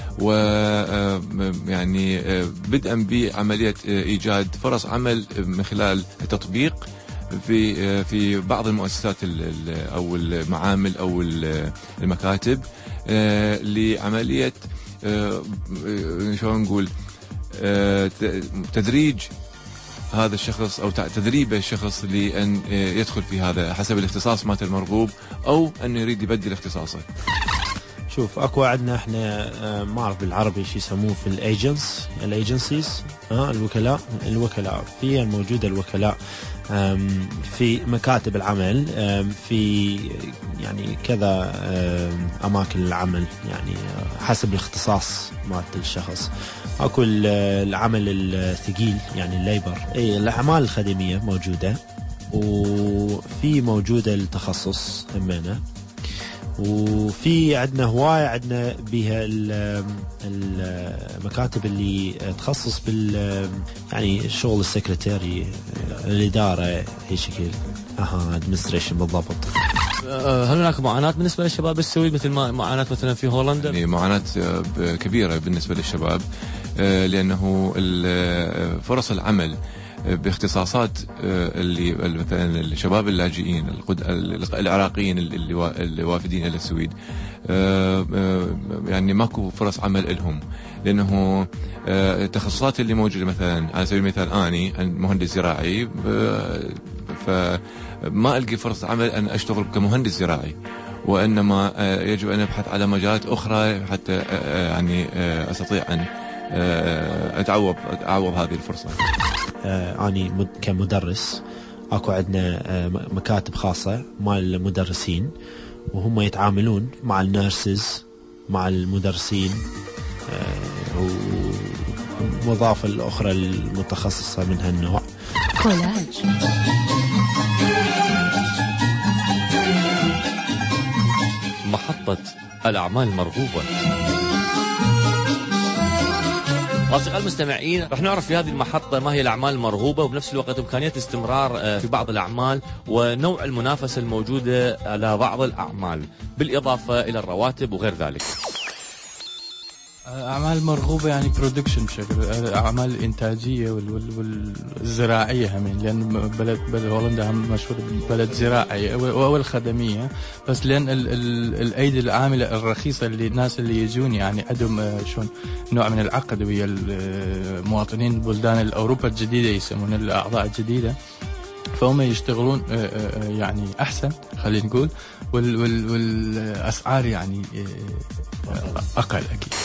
ويعني بدءا بعملية إيجاد فرص عمل من خلال التطبيق في بعض المؤسسات أو المعامل أو المكاتب لعملية شو نقول تدريج هذا الشخص أو تدريب الشخص لأن يدخل في هذا حسب الاختصاص مالته المرغوب، أو أنه يريد يبدل اختصاصه. شوف اكو عندنا احنا ما اعرف بالعربي شو يسموه في الايجنسيز الوكلاء في الموجوده الوكلاء في مكاتب العمل في يعني كذا اماكن العمل، يعني حسب الاختصاص مالت الشخص. اكو العمل الثقيل يعني الليبر، الاعمال الخدميه موجوده، وفي موجوده التخصص همينه، وفي عندنا هواية عندنا بها المكاتب اللي تخصص يعني الشغل السكرتاري، الإدارة هي شكل administration بالضبط. هل هناك معاناة بالنسبة للشباب السويد مثل ما معاناة مثلا في هولندا؟ يعني معاناة كبيرة بالنسبة للشباب، لأنه فرص العمل باختصاصات اللي مثلا الشباب اللاجئين العراقيين اللي وافدين الى السويد يعني ماكو فرص عمل لهم، لانه التخصصات اللي موجوده مثلا على سبيل المثال اني مهندس زراعي، فما القي فرص عمل ان اشتغل كمهندس زراعي، وانما يجب ان ابحث على مجالات اخرى حتى يعني استطيع ان اتعوض هذه الفرصه. أنا كمدرس أكو عندنا مكاتب خاصة مال المدرسين، وهم يتعاملون مع النيرسز مع المدرسين والوظائف الأخرى المتخصصة من هالنوع. كولاج محطة الأعمال المرغوبة. أصدقائي المستمعين، رح نعرف في هذه المحطة ما هي الأعمال المرغوبة، وبنفس الوقت إمكانية استمرار في بعض الأعمال ونوع المنافسة الموجودة على بعض الأعمال، بالإضافة إلى الرواتب وغير ذلك. أعمال مرغوبة يعني برودكشن بشكل، أعمال إنتاجية والزراعية همين، لأن بلد هولندا هم مشهور بلد زراعي والخدمية، بس لأن الأيدي العاملة الرخيصة اللي الناس اللي يجون يعني عندهم شون نوع من العقد ويا المواطنين بلدان الأوروبا الجديدة يسمون الأعضاء الجديدة، فهم يشتغلون يعني أحسن خلينا نقول، والأسعار يعني أقل أكيد.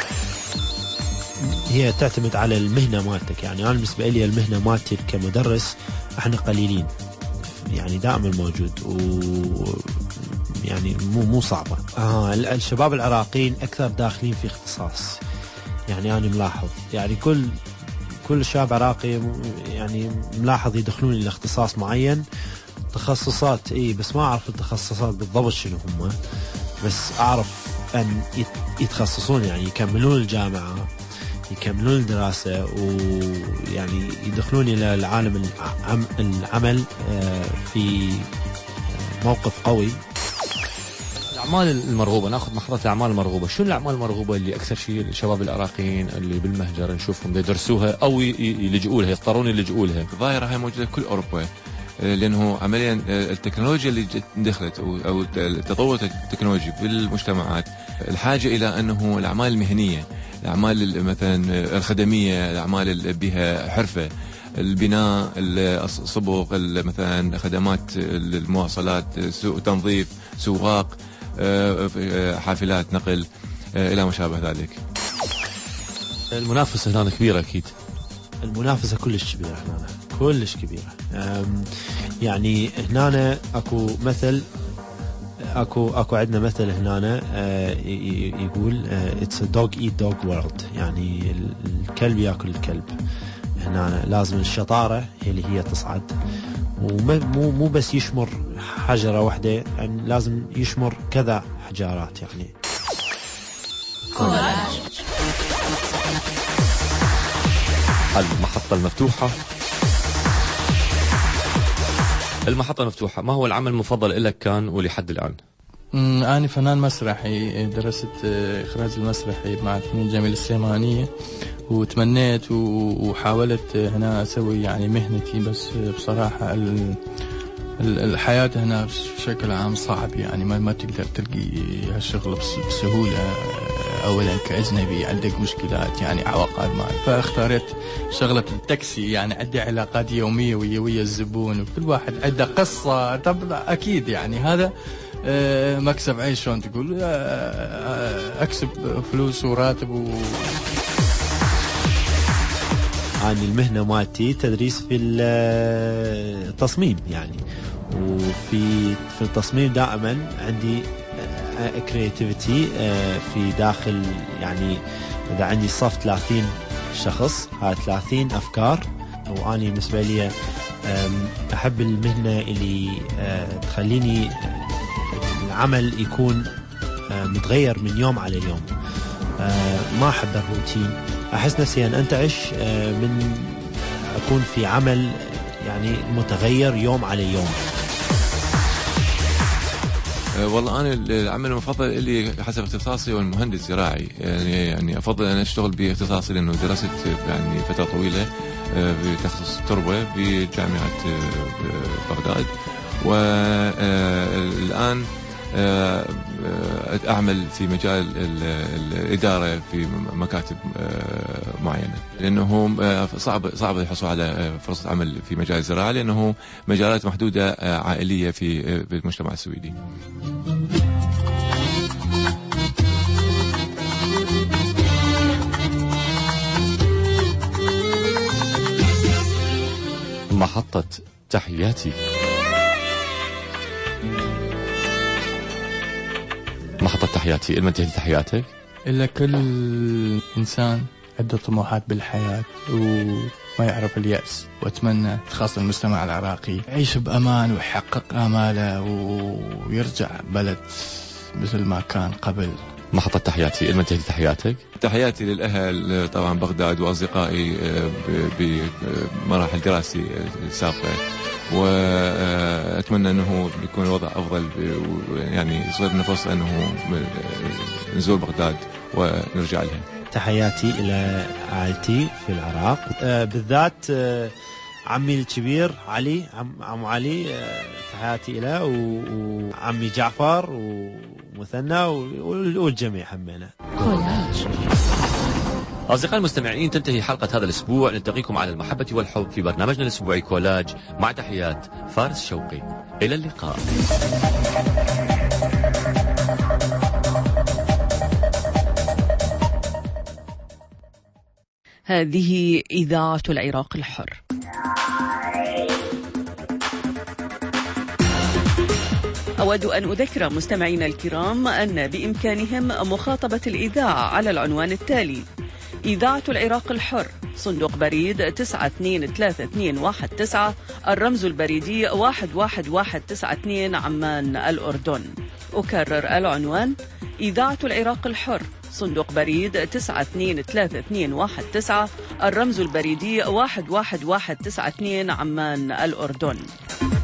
هي تعتمد على المهنة مالتك، يعني أنا بالنسبة لي المهنة مالتي كمدرس احنا قليلين، يعني دائما موجود، يعني مو صعبة. الشباب العراقيين أكثر داخلين في اختصاص، يعني أنا ملاحظ يعني كل شاب عراقي يعني ملاحظ يدخلون إلى اختصاص معين، تخصصات بس ما أعرف التخصصات بالضبط شنو هم، بس أعرف أن يتخصصون، يعني يكملون الجامعة، يكملون الدراسة، ويعني يدخلون إلى العالم العمل في موقف قوي. الأعمال المرغوبة، نأخذ محطة الأعمال المرغوبة. شو الأعمال المرغوبة اللي أكثر شيء الشباب العراقيين اللي بالمهجر نشوفهم يدرسوها أو يلجؤوا لها، يضطرون يلجؤوا لها؟ الظاهرة هاي موجودة كل أوروبا، لأنه عمليا التكنولوجيا اللي دخلت أو التطور التكنولوجي بالمجتمعات، الحاجة إلى أنه الأعمال المهنية، الأعمال مثلا الخدمية، الأعمال اللي بها حرفة، البناء، الصبغ، مثلا خدمات المواصلات، تنظيف، سواق، حافلات نقل إلى ما شابه ذلك. المنافسة هنا كبيرة أكيد. المنافسة كلش كبيرة هنا، كلش كبيرة. يعني هنا اكو عندنا مثل هنا يقول it's a dog eat dog world، يعني الكلب ياكل الكلب. هنا لازم الشطارة هي اللي هي تصعد، ومو بس يشمر حجرة واحدة، يعني لازم يشمر كذا حجارات. يعني المحطة المفتوحة، ما هو العمل المفضل لك كان ولحد الآن؟ أنا فنان مسرحي، درست إخراج المسرحي مع فنون جميل السيمانية، وتمنيت وحاولت هنا أسوي يعني مهنتي، بس بصراحة الحياة هنا بشكل عام صعب، يعني ما تقدر تلقي هالشغل بسهولة. أولا كأجنبي عندك مشكلات، يعني عواقب معي، فاختارت شغلة التاكسي، يعني عندي علاقات يومية ويا الزبون، وكل واحد عنده قصة. طب أكيد يعني هذا مكسب عيش، شلون تقول، أكسب فلوس وراتب يعني المهنة مالتي تدريس في التصميم، يعني وفي التصميم دائما عندي كرياتيفيتي في داخل. يعني إذا عندي صف 30 شخص، هاي 30 أفكار. وأنا بالنسبة لي أحب المهنة اللي تخليني العمل يكون متغير من يوم على يوم. ما أحب الروتين، أحس نفسي أن أنتعش من أكون في عمل يعني متغير يوم على يوم. والله أنا العمل المفضل اللي حسب اختصاصي هو المهندس الزراعي. يعني أفضل أن أشتغل باختصاصي، لأنه درست يعني فترة طويلة بتخصص التربة بجامعة بغداد، والآن أعمل في مجال الإدارة في مكاتب معينة، لأنه صعب الحصول على فرصة عمل في مجال الزراعة، لأنه مجالات محدودة عائلية في المجتمع السويدي. محطة تحياتي. محطة تحياتي، إلما تهدي تحياتك إلا كل إنسان عنده طموحات بالحياة وما يعرف اليأس، وأتمنى خاصة المجتمع العراقي يعيش بأمان ويحقق آماله ويرجع بلد مثل ما كان قبل. محطة تحياتي، إلما تهدي تحياتك. تحياتي للأهل طبعا بغداد وأصدقائي بمراحل دراستي السابقة، وأتمنى أنه يكون الوضع أفضل، يعني يصير لنا فرصة أنه نزور بغداد ونرجع لها. تحياتي إلى عائلتي في العراق، بالذات عمي الكبير علي، عم علي، تحياتي إلى، وعمي جعفر ومثنى والجميع همنا. أصدقائي المستمعين، تنتهي حلقة هذا الأسبوع. نلتقيكم على المحبة والحب في برنامجنا الأسبوعي كولاج، مع تحيات فارس شوقي. إلى اللقاء. هذه إذاعة العراق الحر. أود أن أذكر مستمعينا الكرام أن بإمكانهم مخاطبة الإذاعة على العنوان التالي: إذاعة العراق الحر، صندوق بريد 923219، الرمز البريدي 11192، عمان، الأردن. أكرر العنوان: إذاعة العراق الحر، صندوق بريد 923219، الرمز البريدي 11192، عمان، الأردن.